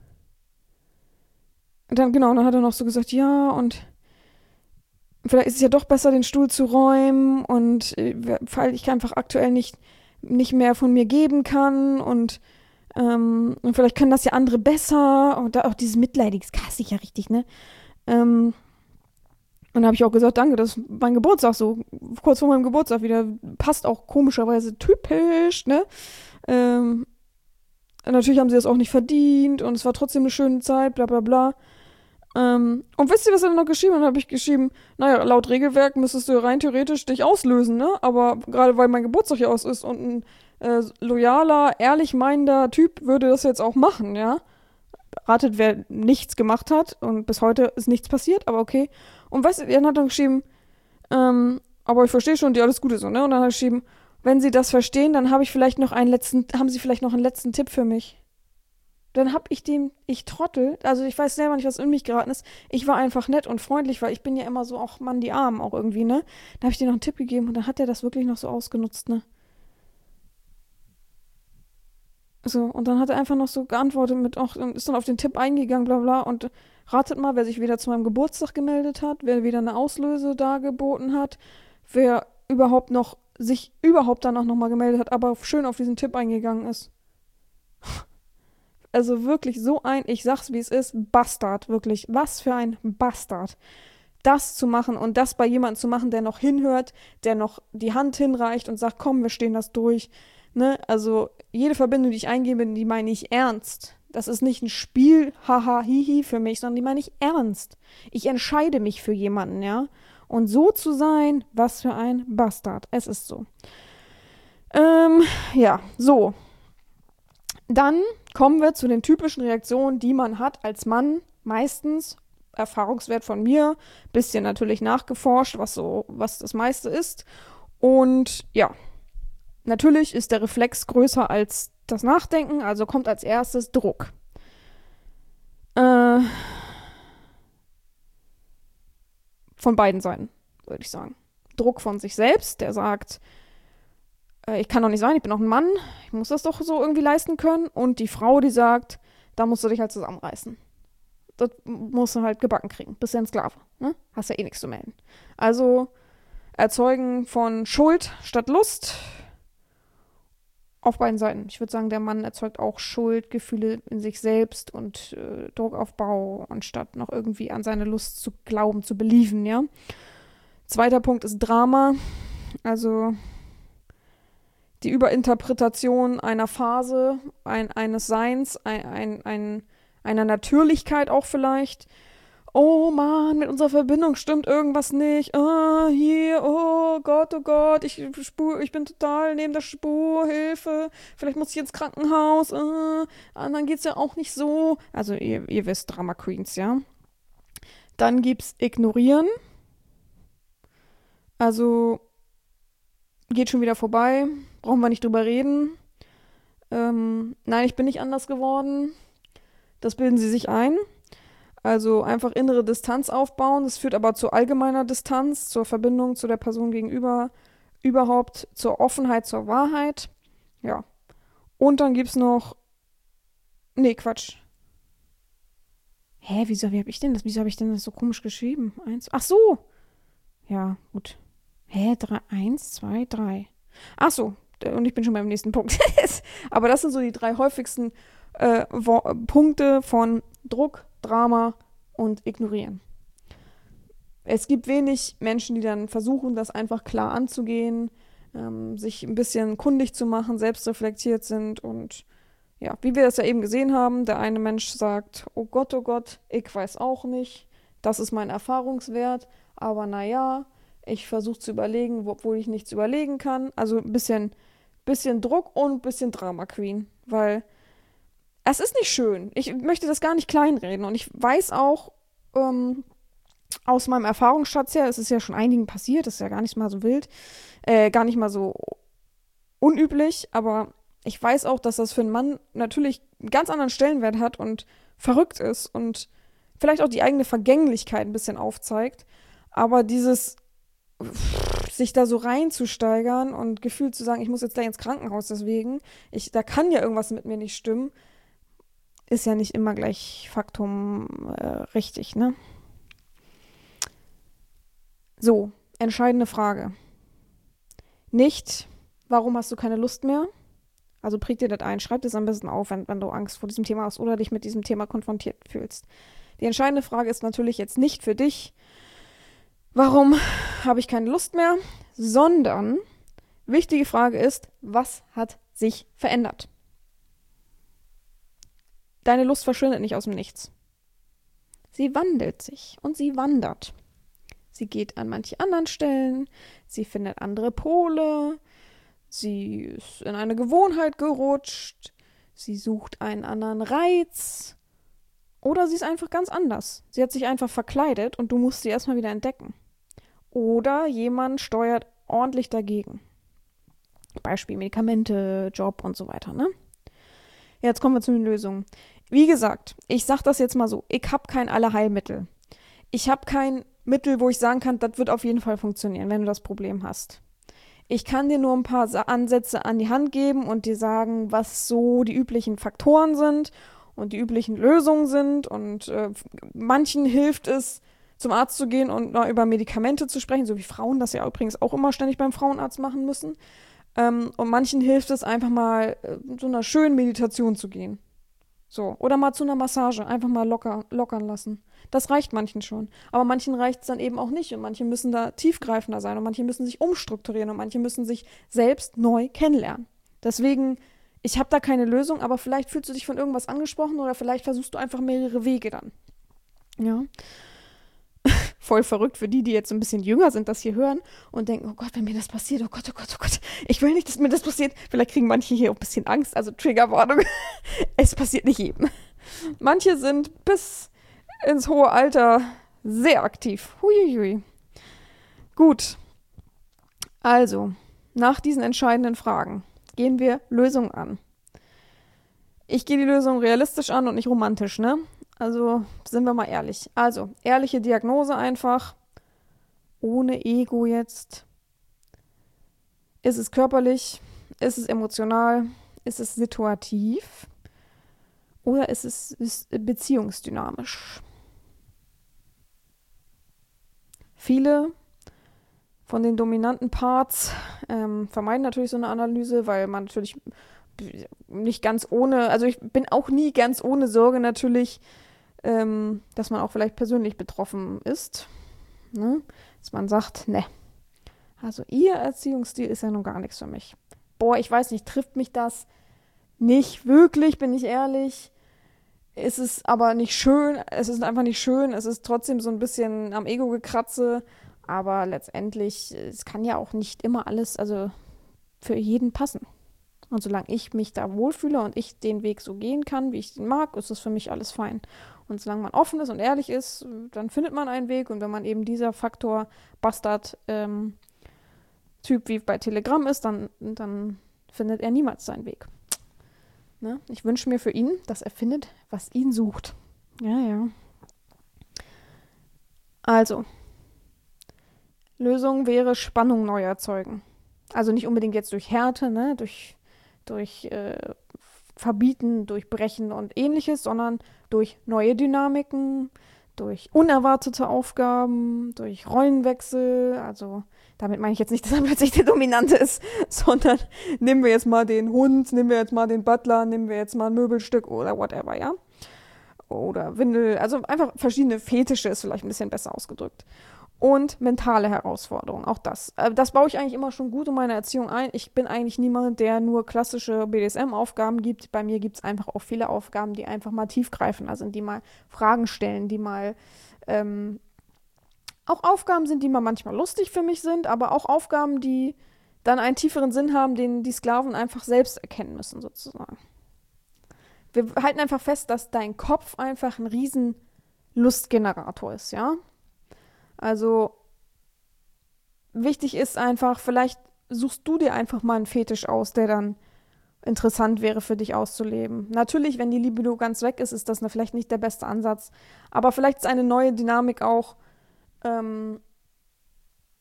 dann, genau, dann hat er noch so gesagt, ja, und vielleicht ist es ja doch besser, den Stuhl zu räumen und äh, weil ich einfach aktuell nicht, nicht mehr von mir geben kann und, ähm, und vielleicht können das ja andere besser und da auch dieses Mitleidige, das hasse ich ja richtig, ne? Ähm, und da habe ich auch gesagt, danke, das ist mein Geburtstag so, kurz vor meinem Geburtstag wieder, passt auch komischerweise typisch, ne? Ähm, natürlich haben sie das auch nicht verdient und es war trotzdem eine schöne Zeit, bla bla bla. Ähm, und wisst ihr, was er dann noch geschrieben hat? Dann habe ich geschrieben, naja, laut Regelwerk müsstest du rein theoretisch dich auslösen, ne? Aber gerade weil mein Geburtstag hier aus ist und ein äh, loyaler, ehrlich meinender Typ würde das jetzt auch machen, ja? Ratet, wer nichts gemacht hat und bis heute ist nichts passiert, aber okay. Und weißt du, dann hat er geschrieben, ähm, aber ich verstehe schon, die alles Gute so, ne? Und dann hat er geschrieben, wenn Sie das verstehen, dann habe ich vielleicht noch einen letzten, haben Sie vielleicht noch einen letzten Tipp für mich? Dann hab ich dem, ich Trottel, also ich weiß selber nicht, was in mich geraten ist. Ich war einfach nett und freundlich, weil ich bin ja immer so auch Mann die Armen auch irgendwie, ne? Da habe ich dir noch einen Tipp gegeben und dann hat er das wirklich noch so ausgenutzt, ne? So, und dann hat er einfach noch so geantwortet mit, auch, ist dann auf den Tipp eingegangen, bla bla. Und ratet mal, wer sich wieder zu meinem Geburtstag gemeldet hat, wer wieder eine Auslöse dargeboten hat, wer überhaupt noch, sich überhaupt danach nochmal gemeldet hat, aber schön auf diesen Tipp eingegangen ist. Also wirklich so ein, ich sag's wie es ist, Bastard, wirklich. Was für ein Bastard. Das zu machen und das bei jemandem zu machen, der noch hinhört, der noch die Hand hinreicht und sagt, komm, wir stehen das durch. Ne? Also jede Verbindung, die ich eingebe, die meine ich ernst. Das ist nicht ein Spiel, haha, hihi für mich, sondern die meine ich ernst. Ich entscheide mich für jemanden, ja. Und so zu sein, was für ein Bastard. Es ist so. Ähm, ja, so. Dann kommen wir zu den typischen Reaktionen, die man hat als Mann, meistens, Erfahrungswert von mir, bisschen natürlich nachgeforscht, was so, was das meiste ist. Und ja, natürlich ist der Reflex größer als das Nachdenken, also kommt als erstes Druck. Äh, von beiden Seiten, würde ich sagen. Druck von sich selbst, der sagt, ich kann doch nicht sein, ich bin doch ein Mann, ich muss das doch so irgendwie leisten können. Und die Frau, die sagt, da musst du dich halt zusammenreißen. Das musst du halt gebacken kriegen, bist ja ein Sklave, ne? Hast ja eh nichts zu melden. Also Erzeugen von Schuld statt Lust auf beiden Seiten. Ich würde sagen, der Mann erzeugt auch Schuldgefühle in sich selbst und äh, Druckaufbau, anstatt noch irgendwie an seine Lust zu glauben, zu believen, ja. Zweiter Punkt ist Drama, also die Überinterpretation einer Phase, ein, eines Seins, ein, ein, ein, einer Natürlichkeit auch vielleicht. Oh Mann, mit unserer Verbindung stimmt irgendwas nicht. Ah, hier, oh Gott, oh Gott, ich, spur, ich bin total neben der Spur, Hilfe, vielleicht muss ich ins Krankenhaus. Ah, dann geht's ja auch nicht so. Also ihr, ihr wisst, Drama Queens, ja. Dann gibt's Ignorieren. Also geht schon wieder vorbei, brauchen wir nicht drüber reden. Ähm, nein, ich bin nicht anders geworden. Das bilden sie sich ein. Also einfach innere Distanz aufbauen. Das führt aber zu allgemeiner Distanz, zur Verbindung zu der Person gegenüber, überhaupt zur Offenheit, zur Wahrheit. Ja. Und dann gibt's noch. Nee, Quatsch. Hä, wieso wie hab ich denn das? Wieso habe ich denn das so komisch geschrieben? Eins. Ach so. Ja, gut. Hä, drei, eins, zwei, drei. Ach so, und ich bin schon beim nächsten Punkt. Aber das sind so die drei häufigsten äh, Wo- Punkte von Druck, Drama und Ignorieren. Es gibt wenig Menschen, die dann versuchen, das einfach klar anzugehen, ähm, sich ein bisschen kundig zu machen, selbstreflektiert sind und ja, wie wir das ja eben gesehen haben, der eine Mensch sagt, oh Gott, oh Gott, ich weiß auch nicht, das ist mein Erfahrungswert, aber naja, ich versuche zu überlegen, obwohl ich nichts überlegen kann. Also ein bisschen, bisschen Druck und ein bisschen Drama Queen, weil es ist nicht schön. Ich möchte das gar nicht kleinreden und ich weiß auch ähm, aus meinem Erfahrungsschatz her, es ist ja schon einigen passiert, das ist ja gar nicht mal so wild, äh, gar nicht mal so unüblich, aber ich weiß auch, dass das für einen Mann natürlich einen ganz anderen Stellenwert hat und verrückt ist und vielleicht auch die eigene Vergänglichkeit ein bisschen aufzeigt. Aber dieses sich da so reinzusteigern und gefühlt zu sagen, ich muss jetzt gleich ins Krankenhaus deswegen, ich, da kann ja irgendwas mit mir nicht stimmen, ist ja nicht immer gleich Faktum äh, richtig, ne? So, entscheidende Frage. Nicht, warum hast du keine Lust mehr? Also präg dir das ein, schreib das am besten auf, wenn, wenn du Angst vor diesem Thema hast oder dich mit diesem Thema konfrontiert fühlst. Die entscheidende Frage ist natürlich jetzt nicht für dich, warum habe ich keine Lust mehr, sondern wichtige Frage ist, was hat sich verändert? Deine Lust verschwindet nicht aus dem Nichts. Sie wandelt sich und sie wandert. Sie geht an manche anderen Stellen, sie findet andere Pole, sie ist in eine Gewohnheit gerutscht, sie sucht einen anderen Reiz oder sie ist einfach ganz anders. Sie hat sich einfach verkleidet und du musst sie erstmal wieder entdecken. Oder jemand steuert ordentlich dagegen. Beispiel Medikamente, Job und so weiter, ne? Jetzt kommen wir zu den Lösungen. Wie gesagt, ich sag das jetzt mal so, ich habe kein Allerheilmittel. Ich habe kein Mittel, wo ich sagen kann, das wird auf jeden Fall funktionieren, wenn du das Problem hast. Ich kann dir nur ein paar Ansätze an die Hand geben und dir sagen, was so die üblichen Faktoren sind und die üblichen Lösungen sind. Und äh, manchen hilft es, zum Arzt zu gehen und mal über Medikamente zu sprechen, so wie Frauen das ja übrigens auch immer ständig beim Frauenarzt machen müssen. Ähm, und manchen hilft es einfach mal, äh, zu einer schönen Meditation zu gehen. So. Oder mal zu einer Massage, einfach mal locker, lockern lassen. Das reicht manchen schon. Aber manchen reicht es dann eben auch nicht und manche müssen da tiefgreifender sein und manche müssen sich umstrukturieren und manche müssen sich selbst neu kennenlernen. Deswegen, ich habe da keine Lösung, aber vielleicht fühlst du dich von irgendwas angesprochen oder vielleicht versuchst du einfach mehrere Wege dann. Ja. Voll verrückt für die, die jetzt ein bisschen jünger sind, das hier hören und denken, oh Gott, wenn mir das passiert, oh Gott, oh Gott, oh Gott, ich will nicht, dass mir das passiert. Vielleicht kriegen manche hier auch ein bisschen Angst, also Triggerwarnung. Es passiert nicht jedem. Manche sind bis ins hohe Alter sehr aktiv. Huiuiui. Gut. Also, nach diesen entscheidenden Fragen gehen wir Lösungen an. Ich gehe die Lösung realistisch an und nicht romantisch, ne? Also, sind wir mal ehrlich. Also, ehrliche Diagnose einfach. Ohne Ego jetzt. Ist es körperlich? Ist es emotional? Ist es situativ? Oder ist es ist beziehungsdynamisch? Viele von den dominanten Parts ähm, vermeiden natürlich so eine Analyse, weil man natürlich nicht ganz ohne, also ich bin auch nie ganz ohne Sorge natürlich, ähm, dass man auch vielleicht persönlich betroffen ist. Ne? Dass man sagt, ne, also ihr Erziehungsstil ist ja nun gar nichts für mich. Boah, ich weiß nicht, trifft mich das nicht wirklich, bin ich ehrlich. Es ist aber nicht schön, es ist einfach nicht schön, es ist trotzdem so ein bisschen am Ego gekratze, aber letztendlich, es kann ja auch nicht immer alles, also für jeden passen. Und solange ich mich da wohlfühle und ich den Weg so gehen kann, wie ich den mag, ist das für mich alles fein. Und solange man offen ist und ehrlich ist, dann findet man einen Weg. Und wenn man eben dieser Faktor Bastard ähm, Typ wie bei Telegram ist, dann, dann findet er niemals seinen Weg. Ne? Ich wünsche mir für ihn, dass er findet, was ihn sucht. Ja, ja. Also, Lösung wäre Spannung neu erzeugen. Also nicht unbedingt jetzt durch Härte, ne, durch, durch äh, Verbieten, durch Brechen und ähnliches, sondern durch neue Dynamiken, durch unerwartete Aufgaben, durch Rollenwechsel. Also damit meine ich jetzt nicht, dass er plötzlich der Dominante ist, sondern nehmen wir jetzt mal den Hund, nehmen wir jetzt mal den Butler, nehmen wir jetzt mal ein Möbelstück oder whatever, ja. Oder Windel, also einfach verschiedene Fetische ist vielleicht ein bisschen besser ausgedrückt. Und mentale Herausforderungen, auch das. Das baue ich eigentlich immer schon gut in meine Erziehung ein. Ich bin eigentlich niemand, der nur klassische B D S M-Aufgaben gibt. Bei mir gibt es einfach auch viele Aufgaben, die einfach mal tiefgreifender sind, die mal Fragen stellen, die mal ähm, auch Aufgaben sind, die mal manchmal lustig für mich sind, aber auch Aufgaben, die dann einen tieferen Sinn haben, den die Sklaven einfach selbst erkennen müssen, sozusagen. Wir halten einfach fest, dass dein Kopf einfach ein riesen Lustgenerator ist, ja? Also wichtig ist einfach, vielleicht suchst du dir einfach mal einen Fetisch aus, der dann interessant wäre für dich auszuleben. Natürlich, wenn die Libido ganz weg ist, ist das vielleicht nicht der beste Ansatz. Aber vielleicht ist eine neue Dynamik auch ähm,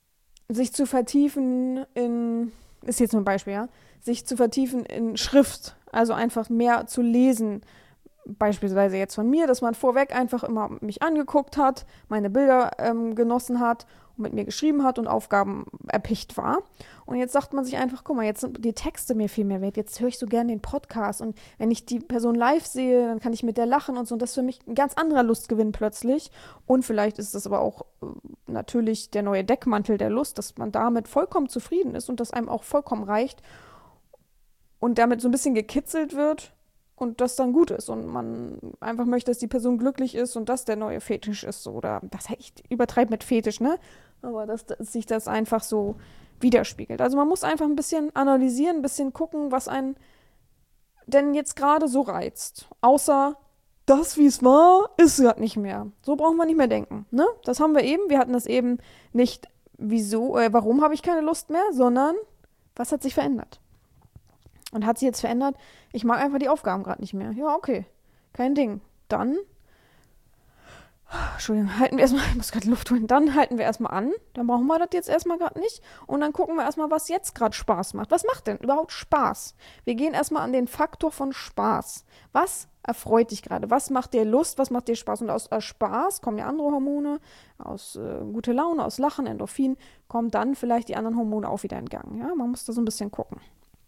sich zu vertiefen in, ist jetzt nur ein Beispiel, ja, sich zu vertiefen in Schrift, also einfach mehr zu lesen, beispielsweise jetzt von mir, dass man vorweg einfach immer mich angeguckt hat, meine Bilder ähm, genossen hat und mit mir geschrieben hat und Aufgaben erpicht war. Und jetzt sagt man sich einfach, guck mal, jetzt sind die Texte mir viel mehr wert. Jetzt höre ich so gerne den Podcast und wenn ich die Person live sehe, dann kann ich mit der lachen und so. Und das ist für mich ein ganz anderer Lustgewinn plötzlich. Und vielleicht ist das aber auch äh, natürlich der neue Deckmantel der Lust, dass man damit vollkommen zufrieden ist und das einem auch vollkommen reicht und damit so ein bisschen gekitzelt wird. Und das dann gut ist und man einfach möchte, dass die Person glücklich ist und das der neue Fetisch ist. So. Oder das ich übertreibe mit Fetisch, ne? Aber dass, dass sich das einfach so widerspiegelt. Also man muss einfach ein bisschen analysieren, ein bisschen gucken, was einen denn jetzt gerade so reizt. Außer das, wie es war, ist gerade nicht mehr. So brauchen wir nicht mehr denken. Ne? Das haben wir eben. Wir hatten das eben nicht, wieso, äh, warum habe ich keine Lust mehr, sondern was hat sich verändert? Und hat sich jetzt verändert, ich mag einfach die Aufgaben gerade nicht mehr. Ja, okay, kein Ding. Dann, Entschuldigung, halten wir erstmal, ich muss gerade Luft holen, dann halten wir erstmal an. Dann brauchen wir das jetzt erstmal gerade nicht. Und dann gucken wir erstmal, was jetzt gerade Spaß macht. Was macht denn überhaupt Spaß? Wir gehen erstmal an den Faktor von Spaß. Was erfreut dich gerade? Was macht dir Lust? Was macht dir Spaß? Und aus äh, Spaß kommen ja andere Hormone, aus äh, gute Laune, aus Lachen, Endorphin, kommen dann vielleicht die anderen Hormone auch wieder in Gang. Ja, man muss da so ein bisschen gucken.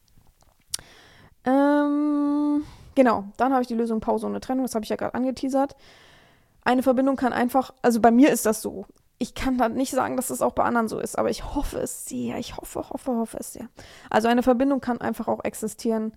Ähm, genau, dann habe ich die Lösung Pause ohne Trennung, das habe ich ja gerade angeteasert. Eine Verbindung kann einfach, also bei mir ist das so. Ich kann da nicht sagen, dass das auch bei anderen so ist, aber ich hoffe es sehr, ich hoffe, hoffe, hoffe es sehr. Also eine Verbindung kann einfach auch existieren,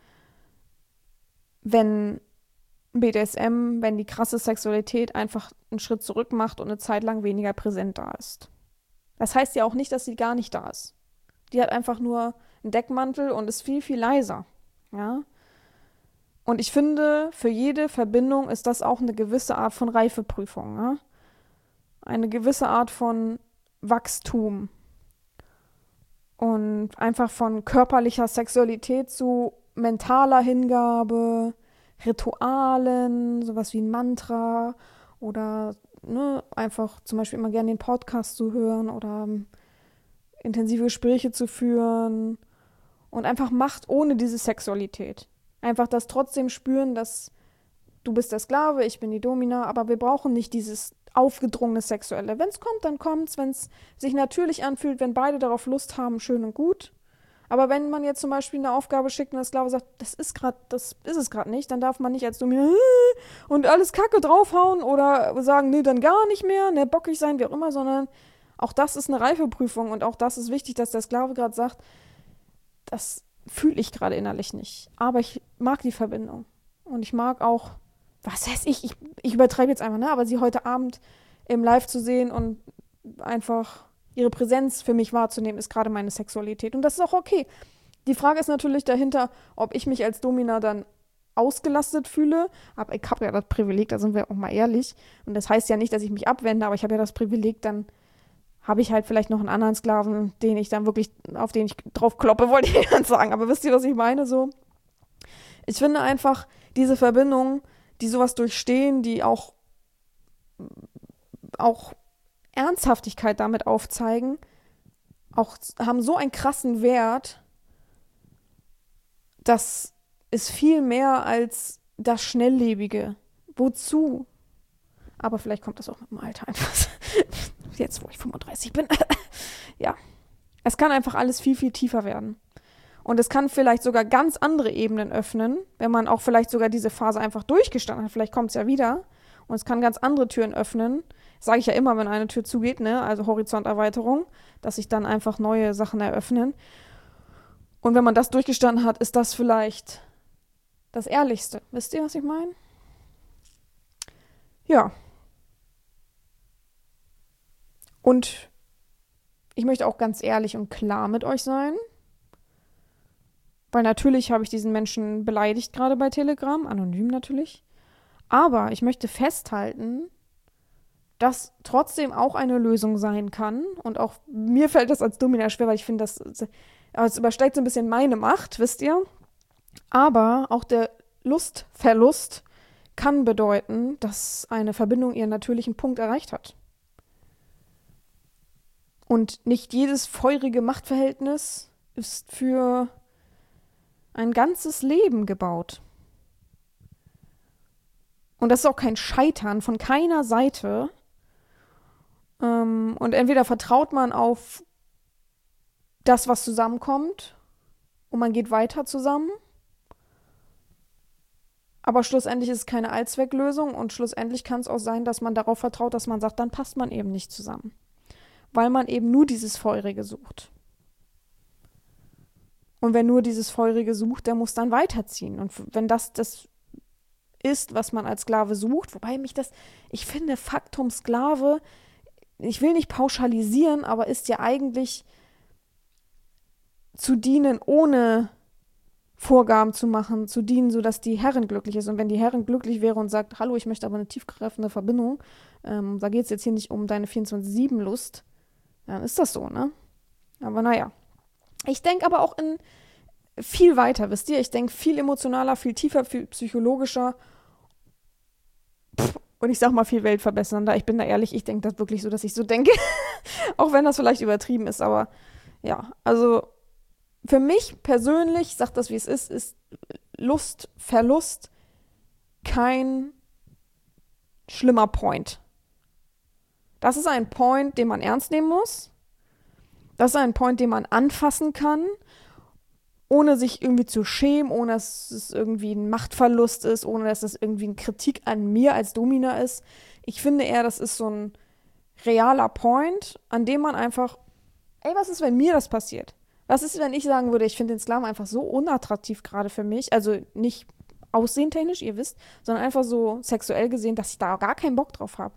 wenn B D S M, wenn die krasse Sexualität einfach einen Schritt zurück macht und eine Zeit lang weniger präsent da ist. Das heißt ja auch nicht, dass sie gar nicht da ist. Die hat einfach nur einen Deckmantel und ist viel, viel leiser. Ja. Und ich finde, für jede Verbindung ist das auch eine gewisse Art von Reifeprüfung. Ja? Eine gewisse Art von Wachstum. Und einfach von körperlicher Sexualität zu mentaler Hingabe, Ritualen, sowas wie ein Mantra oder ne, einfach zum Beispiel immer gerne den Podcast zu hören oder um, intensive Gespräche zu führen. Und einfach Macht ohne diese Sexualität. Einfach das trotzdem spüren, dass du bist der Sklave, ich bin die Domina, aber wir brauchen nicht dieses aufgedrungene Sexuelle. Wenn es kommt, dann kommt's. Wenn es sich natürlich anfühlt, wenn beide darauf Lust haben, schön und gut. Aber wenn man jetzt zum Beispiel eine Aufgabe schickt und der Sklave sagt, das ist gerade, das ist es gerade nicht, dann darf man nicht als Domina und alles Kacke draufhauen oder sagen, nee, dann gar nicht mehr, ne, bockig sein, wie auch immer, sondern auch das ist eine Reifeprüfung und auch das ist wichtig, dass der Sklave gerade sagt, das fühle ich gerade innerlich nicht. Aber ich mag die Verbindung. Und ich mag auch, was weiß ich, ich, ich übertreibe jetzt einfach, ne? Aber sie heute Abend im Live zu sehen und einfach ihre Präsenz für mich wahrzunehmen, ist gerade meine Sexualität. Und das ist auch okay. Die Frage ist natürlich dahinter, ob ich mich als Domina dann ausgelastet fühle. Aber ich habe ja das Privileg, da sind wir auch mal ehrlich. Und das heißt ja nicht, dass ich mich abwende, aber ich habe ja das Privileg, dann habe ich halt vielleicht noch einen anderen Sklaven, den ich dann wirklich, auf den ich drauf kloppe, wollte ich dann sagen. Aber wisst ihr, was ich meine? So, ich finde einfach diese Verbindungen, die sowas durchstehen, die auch, auch Ernsthaftigkeit damit aufzeigen, auch haben so einen krassen Wert, das ist viel mehr als das Schnelllebige. Wozu? Aber vielleicht kommt das auch mit dem Alter einfach. Jetzt, wo ich fünfunddreißig bin. Ja. Es kann einfach alles viel, viel tiefer werden. Und es kann vielleicht sogar ganz andere Ebenen öffnen, wenn man auch vielleicht sogar diese Phase einfach durchgestanden hat. Vielleicht kommt es ja wieder. Und es kann ganz andere Türen öffnen. Das sage ich ja immer, wenn eine Tür zugeht, ne? Also Horizonterweiterung, dass sich dann einfach neue Sachen eröffnen. Und wenn man das durchgestanden hat, ist das vielleicht das Ehrlichste. Wisst ihr, was ich meine? Ja. Und ich möchte auch ganz ehrlich und klar mit euch sein. Weil natürlich habe ich diesen Menschen beleidigt, gerade bei Telegram, anonym natürlich. Aber ich möchte festhalten, dass trotzdem auch eine Lösung sein kann. Und auch mir fällt das als Domina schwer, weil ich finde, das, das übersteigt so ein bisschen meine Macht, wisst ihr. Aber auch der Lustverlust kann bedeuten, dass eine Verbindung ihren natürlichen Punkt erreicht hat. Und nicht jedes feurige Machtverhältnis ist für ein ganzes Leben gebaut. Und das ist auch kein Scheitern von keiner Seite. Ähm, und entweder vertraut man auf das, was zusammenkommt, und man geht weiter zusammen. Aber schlussendlich ist es keine Allzwecklösung und schlussendlich kann es auch sein, dass man darauf vertraut, dass man sagt, dann passt man eben nicht zusammen. Weil man eben nur dieses Feurige sucht. Und wer nur dieses Feurige sucht, der muss dann weiterziehen. Und wenn das das ist, was man als Sklave sucht, wobei mich das, ich finde, Faktum Sklave, ich will nicht pauschalisieren, aber ist ja eigentlich zu dienen, ohne Vorgaben zu machen, zu dienen, sodass die Herrin glücklich ist. Und wenn die Herrin glücklich wäre und sagt, hallo, ich möchte aber eine tiefgreifende Verbindung, ähm, da geht es jetzt hier nicht um deine vierundzwanzig sieben Lust, dann ist das so, ne? Aber naja. Ich denke aber auch in viel weiter, wisst ihr? Ich denke viel emotionaler, viel tiefer, viel psychologischer Pff, und ich sag mal viel weltverbessernder. Ich bin da ehrlich, ich denke das wirklich so, dass ich so denke. Auch wenn das vielleicht übertrieben ist, aber ja, also für mich persönlich, ich sag das wie es ist, ist Lust, Verlust kein schlimmer Point. Das ist ein Point, den man ernst nehmen muss. Das ist ein Point, den man anfassen kann, ohne sich irgendwie zu schämen, ohne dass es irgendwie ein Machtverlust ist, ohne dass es irgendwie eine Kritik an mir als Domina ist. Ich finde eher, das ist so ein realer Point, an dem man einfach, ey, was ist, wenn mir das passiert? Was ist, wenn ich sagen würde, ich finde den Sklaven einfach so unattraktiv gerade für mich, also nicht aussehentechnisch, ihr wisst, sondern einfach so sexuell gesehen, dass ich da gar keinen Bock drauf habe.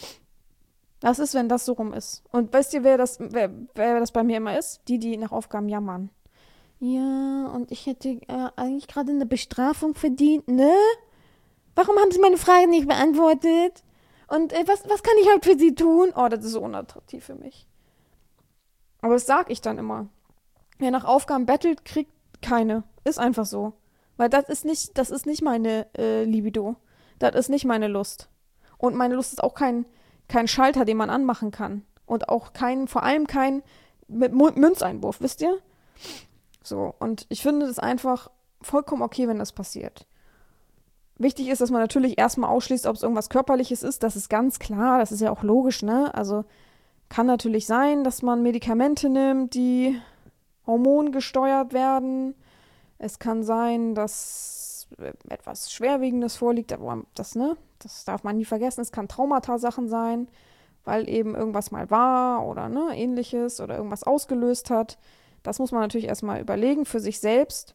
Was ist, wenn das so rum ist? Und weißt ihr, wer das, wer, wer das bei mir immer ist? Die, die nach Aufgaben jammern. Ja, und ich hätte äh, eigentlich gerade eine Bestrafung verdient, ne? Warum haben Sie meine Frage nicht beantwortet? Und äh, was, was kann ich heute für Sie tun? Oh, das ist so unattraktiv für mich. Aber das sag ich dann immer. Wer nach Aufgaben bettelt, kriegt keine. Ist einfach so. Weil das ist nicht, das ist nicht meine äh, Libido. Das ist nicht meine Lust. Und meine Lust ist auch kein, kein Schalter, den man anmachen kann. Und auch kein, vor allem kein mit Münzeinwurf, wisst ihr? So, und ich finde es einfach vollkommen okay, wenn das passiert. Wichtig ist, dass man natürlich erstmal ausschließt, ob es irgendwas Körperliches ist. Das ist ganz klar, das ist ja auch logisch, ne? Also kann natürlich sein, dass man Medikamente nimmt, die hormongesteuert werden. Es kann sein, dass etwas Schwerwiegendes vorliegt, aber das, ne, das darf man nie vergessen. Es kann Traumata-Sachen sein, weil eben irgendwas mal war oder ne, ähnliches oder irgendwas ausgelöst hat. Das muss man natürlich erstmal überlegen für sich selbst.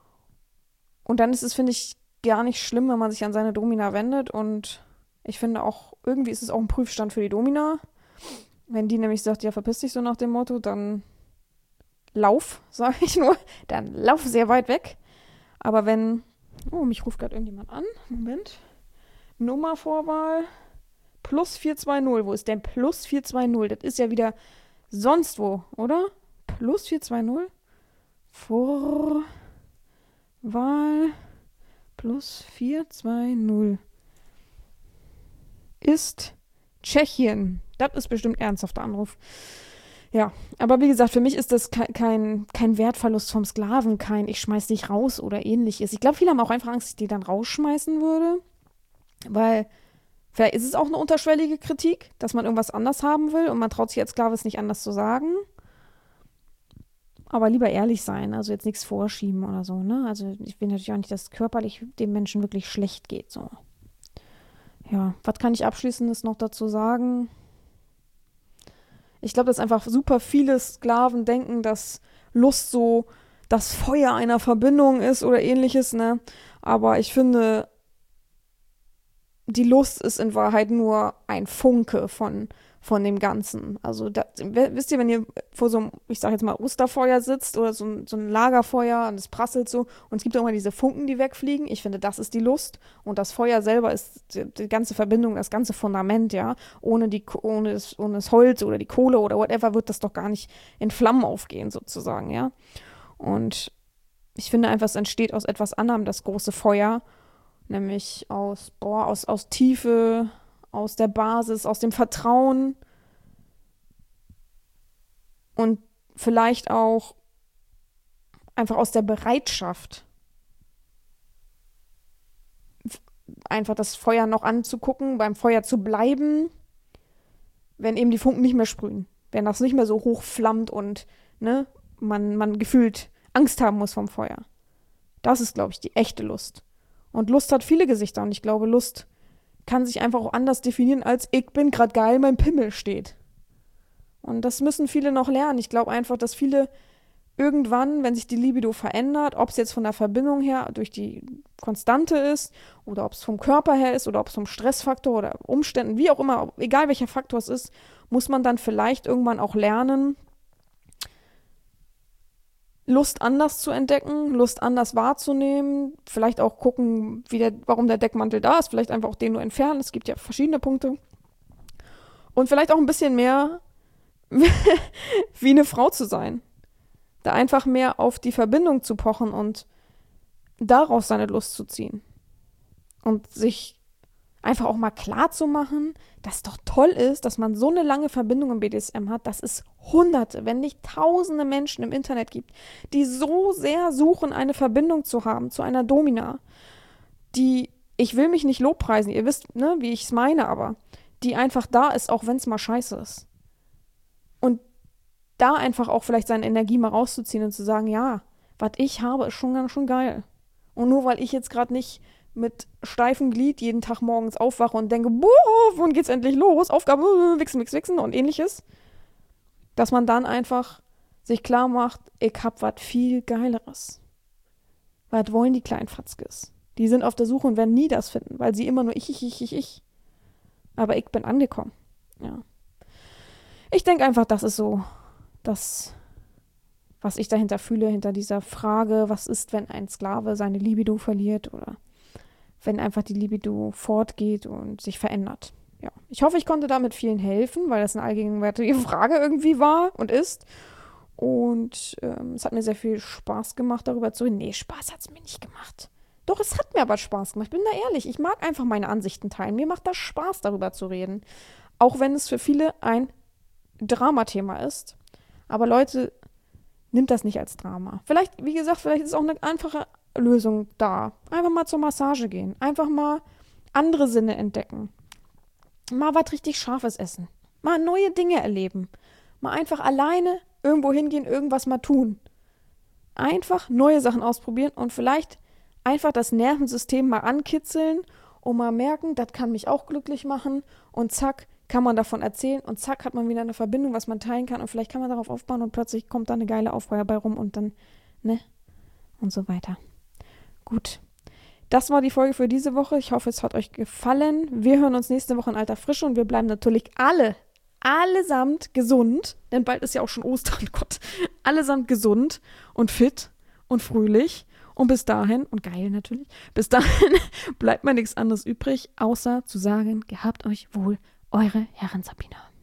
Und dann ist es, finde ich, gar nicht schlimm, wenn man sich an seine Domina wendet. Und ich finde auch, irgendwie ist es auch ein Prüfstand für die Domina. Wenn die nämlich sagt, ja, verpiss dich so nach dem Motto, dann lauf, sage ich nur. Dann lauf sehr weit weg. Aber wenn, oh, mich ruft gerade irgendjemand an. Moment. Nummervorwahl plus vier zwei null. Wo ist denn plus vier zwei null? Das ist ja wieder sonst wo, oder? Plus vier zwei null. Vorwahl plus vier zwei null ist Tschechien. Das ist bestimmt ernsthafter Anruf. Ja, aber wie gesagt, für mich ist das kein, kein, kein Wertverlust vom Sklaven, kein ich schmeiß dich raus oder ähnliches. Ich glaube, viele haben auch einfach Angst, dass ich die dann rausschmeißen würde, weil vielleicht ist es auch eine unterschwellige Kritik, dass man irgendwas anders haben will und man traut sich als Sklave es nicht anders zu sagen. Aber lieber ehrlich sein, also jetzt nichts vorschieben oder so, ne? Also ich will natürlich auch nicht, dass es körperlich dem Menschen wirklich schlecht geht, so. Ja, was kann ich Abschließendes noch dazu sagen? Ich glaube, dass einfach super viele Sklaven denken, dass Lust so das Feuer einer Verbindung ist oder ähnliches, ne? Aber ich finde, die Lust ist in Wahrheit nur ein Funke von, von dem Ganzen. Also da, wisst ihr, wenn ihr vor so einem, ich sag jetzt mal, Osterfeuer sitzt oder so ein, so ein Lagerfeuer und es prasselt so und es gibt auch mal diese Funken, die wegfliegen. Ich finde, das ist die Lust und das Feuer selber ist die, die ganze Verbindung, das ganze Fundament, ja. Ohne, die, ohne, das, ohne das Holz oder die Kohle oder whatever wird das doch gar nicht in Flammen aufgehen sozusagen, ja. Und ich finde einfach, es entsteht aus etwas anderem, das große Feuer, nämlich aus, boah, aus, aus Tiefe, aus der Basis, aus dem Vertrauen. und vielleicht auch einfach aus der Bereitschaft, einfach das Feuer noch anzugucken, beim Feuer zu bleiben, wenn eben die Funken nicht mehr sprühen, wenn das nicht mehr so hochflammt und ne, man, man gefühlt Angst haben muss vom Feuer. Das ist, glaube ich, die echte Lust. Und Lust hat viele Gesichter und ich glaube, Lust kann sich einfach auch anders definieren als ich bin gerade geil, mein Pimmel steht. Und das müssen viele noch lernen. Ich glaube einfach, dass viele irgendwann, wenn sich die Libido verändert, ob es jetzt von der Verbindung her durch die Konstante ist oder ob es vom Körper her ist oder ob es vom Stressfaktor oder Umständen, wie auch immer, egal welcher Faktor es ist, muss man dann vielleicht irgendwann auch lernen, Lust anders zu entdecken, Lust anders wahrzunehmen, vielleicht auch gucken, wie der, warum der Deckmantel da ist, vielleicht einfach auch den nur entfernen. Es gibt ja verschiedene Punkte. Und vielleicht auch ein bisschen mehr wie eine Frau zu sein. Da einfach mehr auf die Verbindung zu pochen und daraus seine Lust zu ziehen. Und sich einfach auch mal klar zu machen, dass es doch toll ist, dass man so eine lange Verbindung im B D S M hat, dass es hunderte, wenn nicht tausende Menschen im Internet gibt, die so sehr suchen, eine Verbindung zu haben zu einer Domina, die, ich will mich nicht lobpreisen, ihr wisst, ne, wie ich es meine, aber die einfach da ist, auch wenn es mal scheiße ist. Und da einfach auch vielleicht seine Energie mal rauszuziehen und zu sagen, ja, was ich habe, ist schon ganz schön geil. Und nur weil ich jetzt gerade nicht mit steifem Glied jeden Tag morgens aufwache und denke, boah, wann geht's endlich los? Aufgabe, wichsen, wichsen, wichsen und ähnliches. Dass man dann einfach sich klar macht, ich hab was viel Geileres. Was wollen die kleinen Fatzkes? Die sind auf der Suche und werden nie das finden, weil sie immer nur ich, ich, ich, ich, ich. Aber ich bin angekommen. Ja. Ich denke einfach, das ist so das, was ich dahinter fühle, hinter dieser Frage, was ist, wenn ein Sklave seine Libido verliert oder wenn einfach die Libido fortgeht und sich verändert. Ja, ich hoffe, ich konnte damit vielen helfen, weil das eine allgegenwärtige Frage irgendwie war und ist. Und ähm, es hat mir sehr viel Spaß gemacht, darüber zu reden. Nee, Spaß hat es mir nicht gemacht. Doch, es hat mir aber Spaß gemacht. Ich bin da ehrlich. Ich mag einfach meine Ansichten teilen. Mir macht das Spaß, darüber zu reden. Auch wenn es für viele ein Dramathema ist. Aber Leute, nimmt das nicht als Drama. Vielleicht, wie gesagt, vielleicht ist auch eine einfache Lösung da. Einfach mal zur Massage gehen. Einfach mal andere Sinne entdecken. Mal was richtig Scharfes essen. Mal neue Dinge erleben. Mal einfach alleine irgendwo hingehen, irgendwas mal tun. Einfach neue Sachen ausprobieren und vielleicht einfach das Nervensystem mal ankitzeln und mal merken, das kann mich auch glücklich machen und zack, kann man davon erzählen und zack, hat man wieder eine Verbindung, was man teilen kann und vielleicht kann man darauf aufbauen und plötzlich kommt da eine geile Aufgabe bei rum und dann, ne, und so weiter. Gut, das war die Folge für diese Woche. Ich hoffe, es hat euch gefallen. Wir hören uns nächste Woche in alter Frische und wir bleiben natürlich alle, allesamt gesund, denn bald ist ja auch schon Ostern, Gott, allesamt gesund und fit und fröhlich und bis dahin, und geil natürlich, bis dahin bleibt mir nichts anderes übrig, außer zu sagen, gehabt euch wohl, eure Herren Sabina.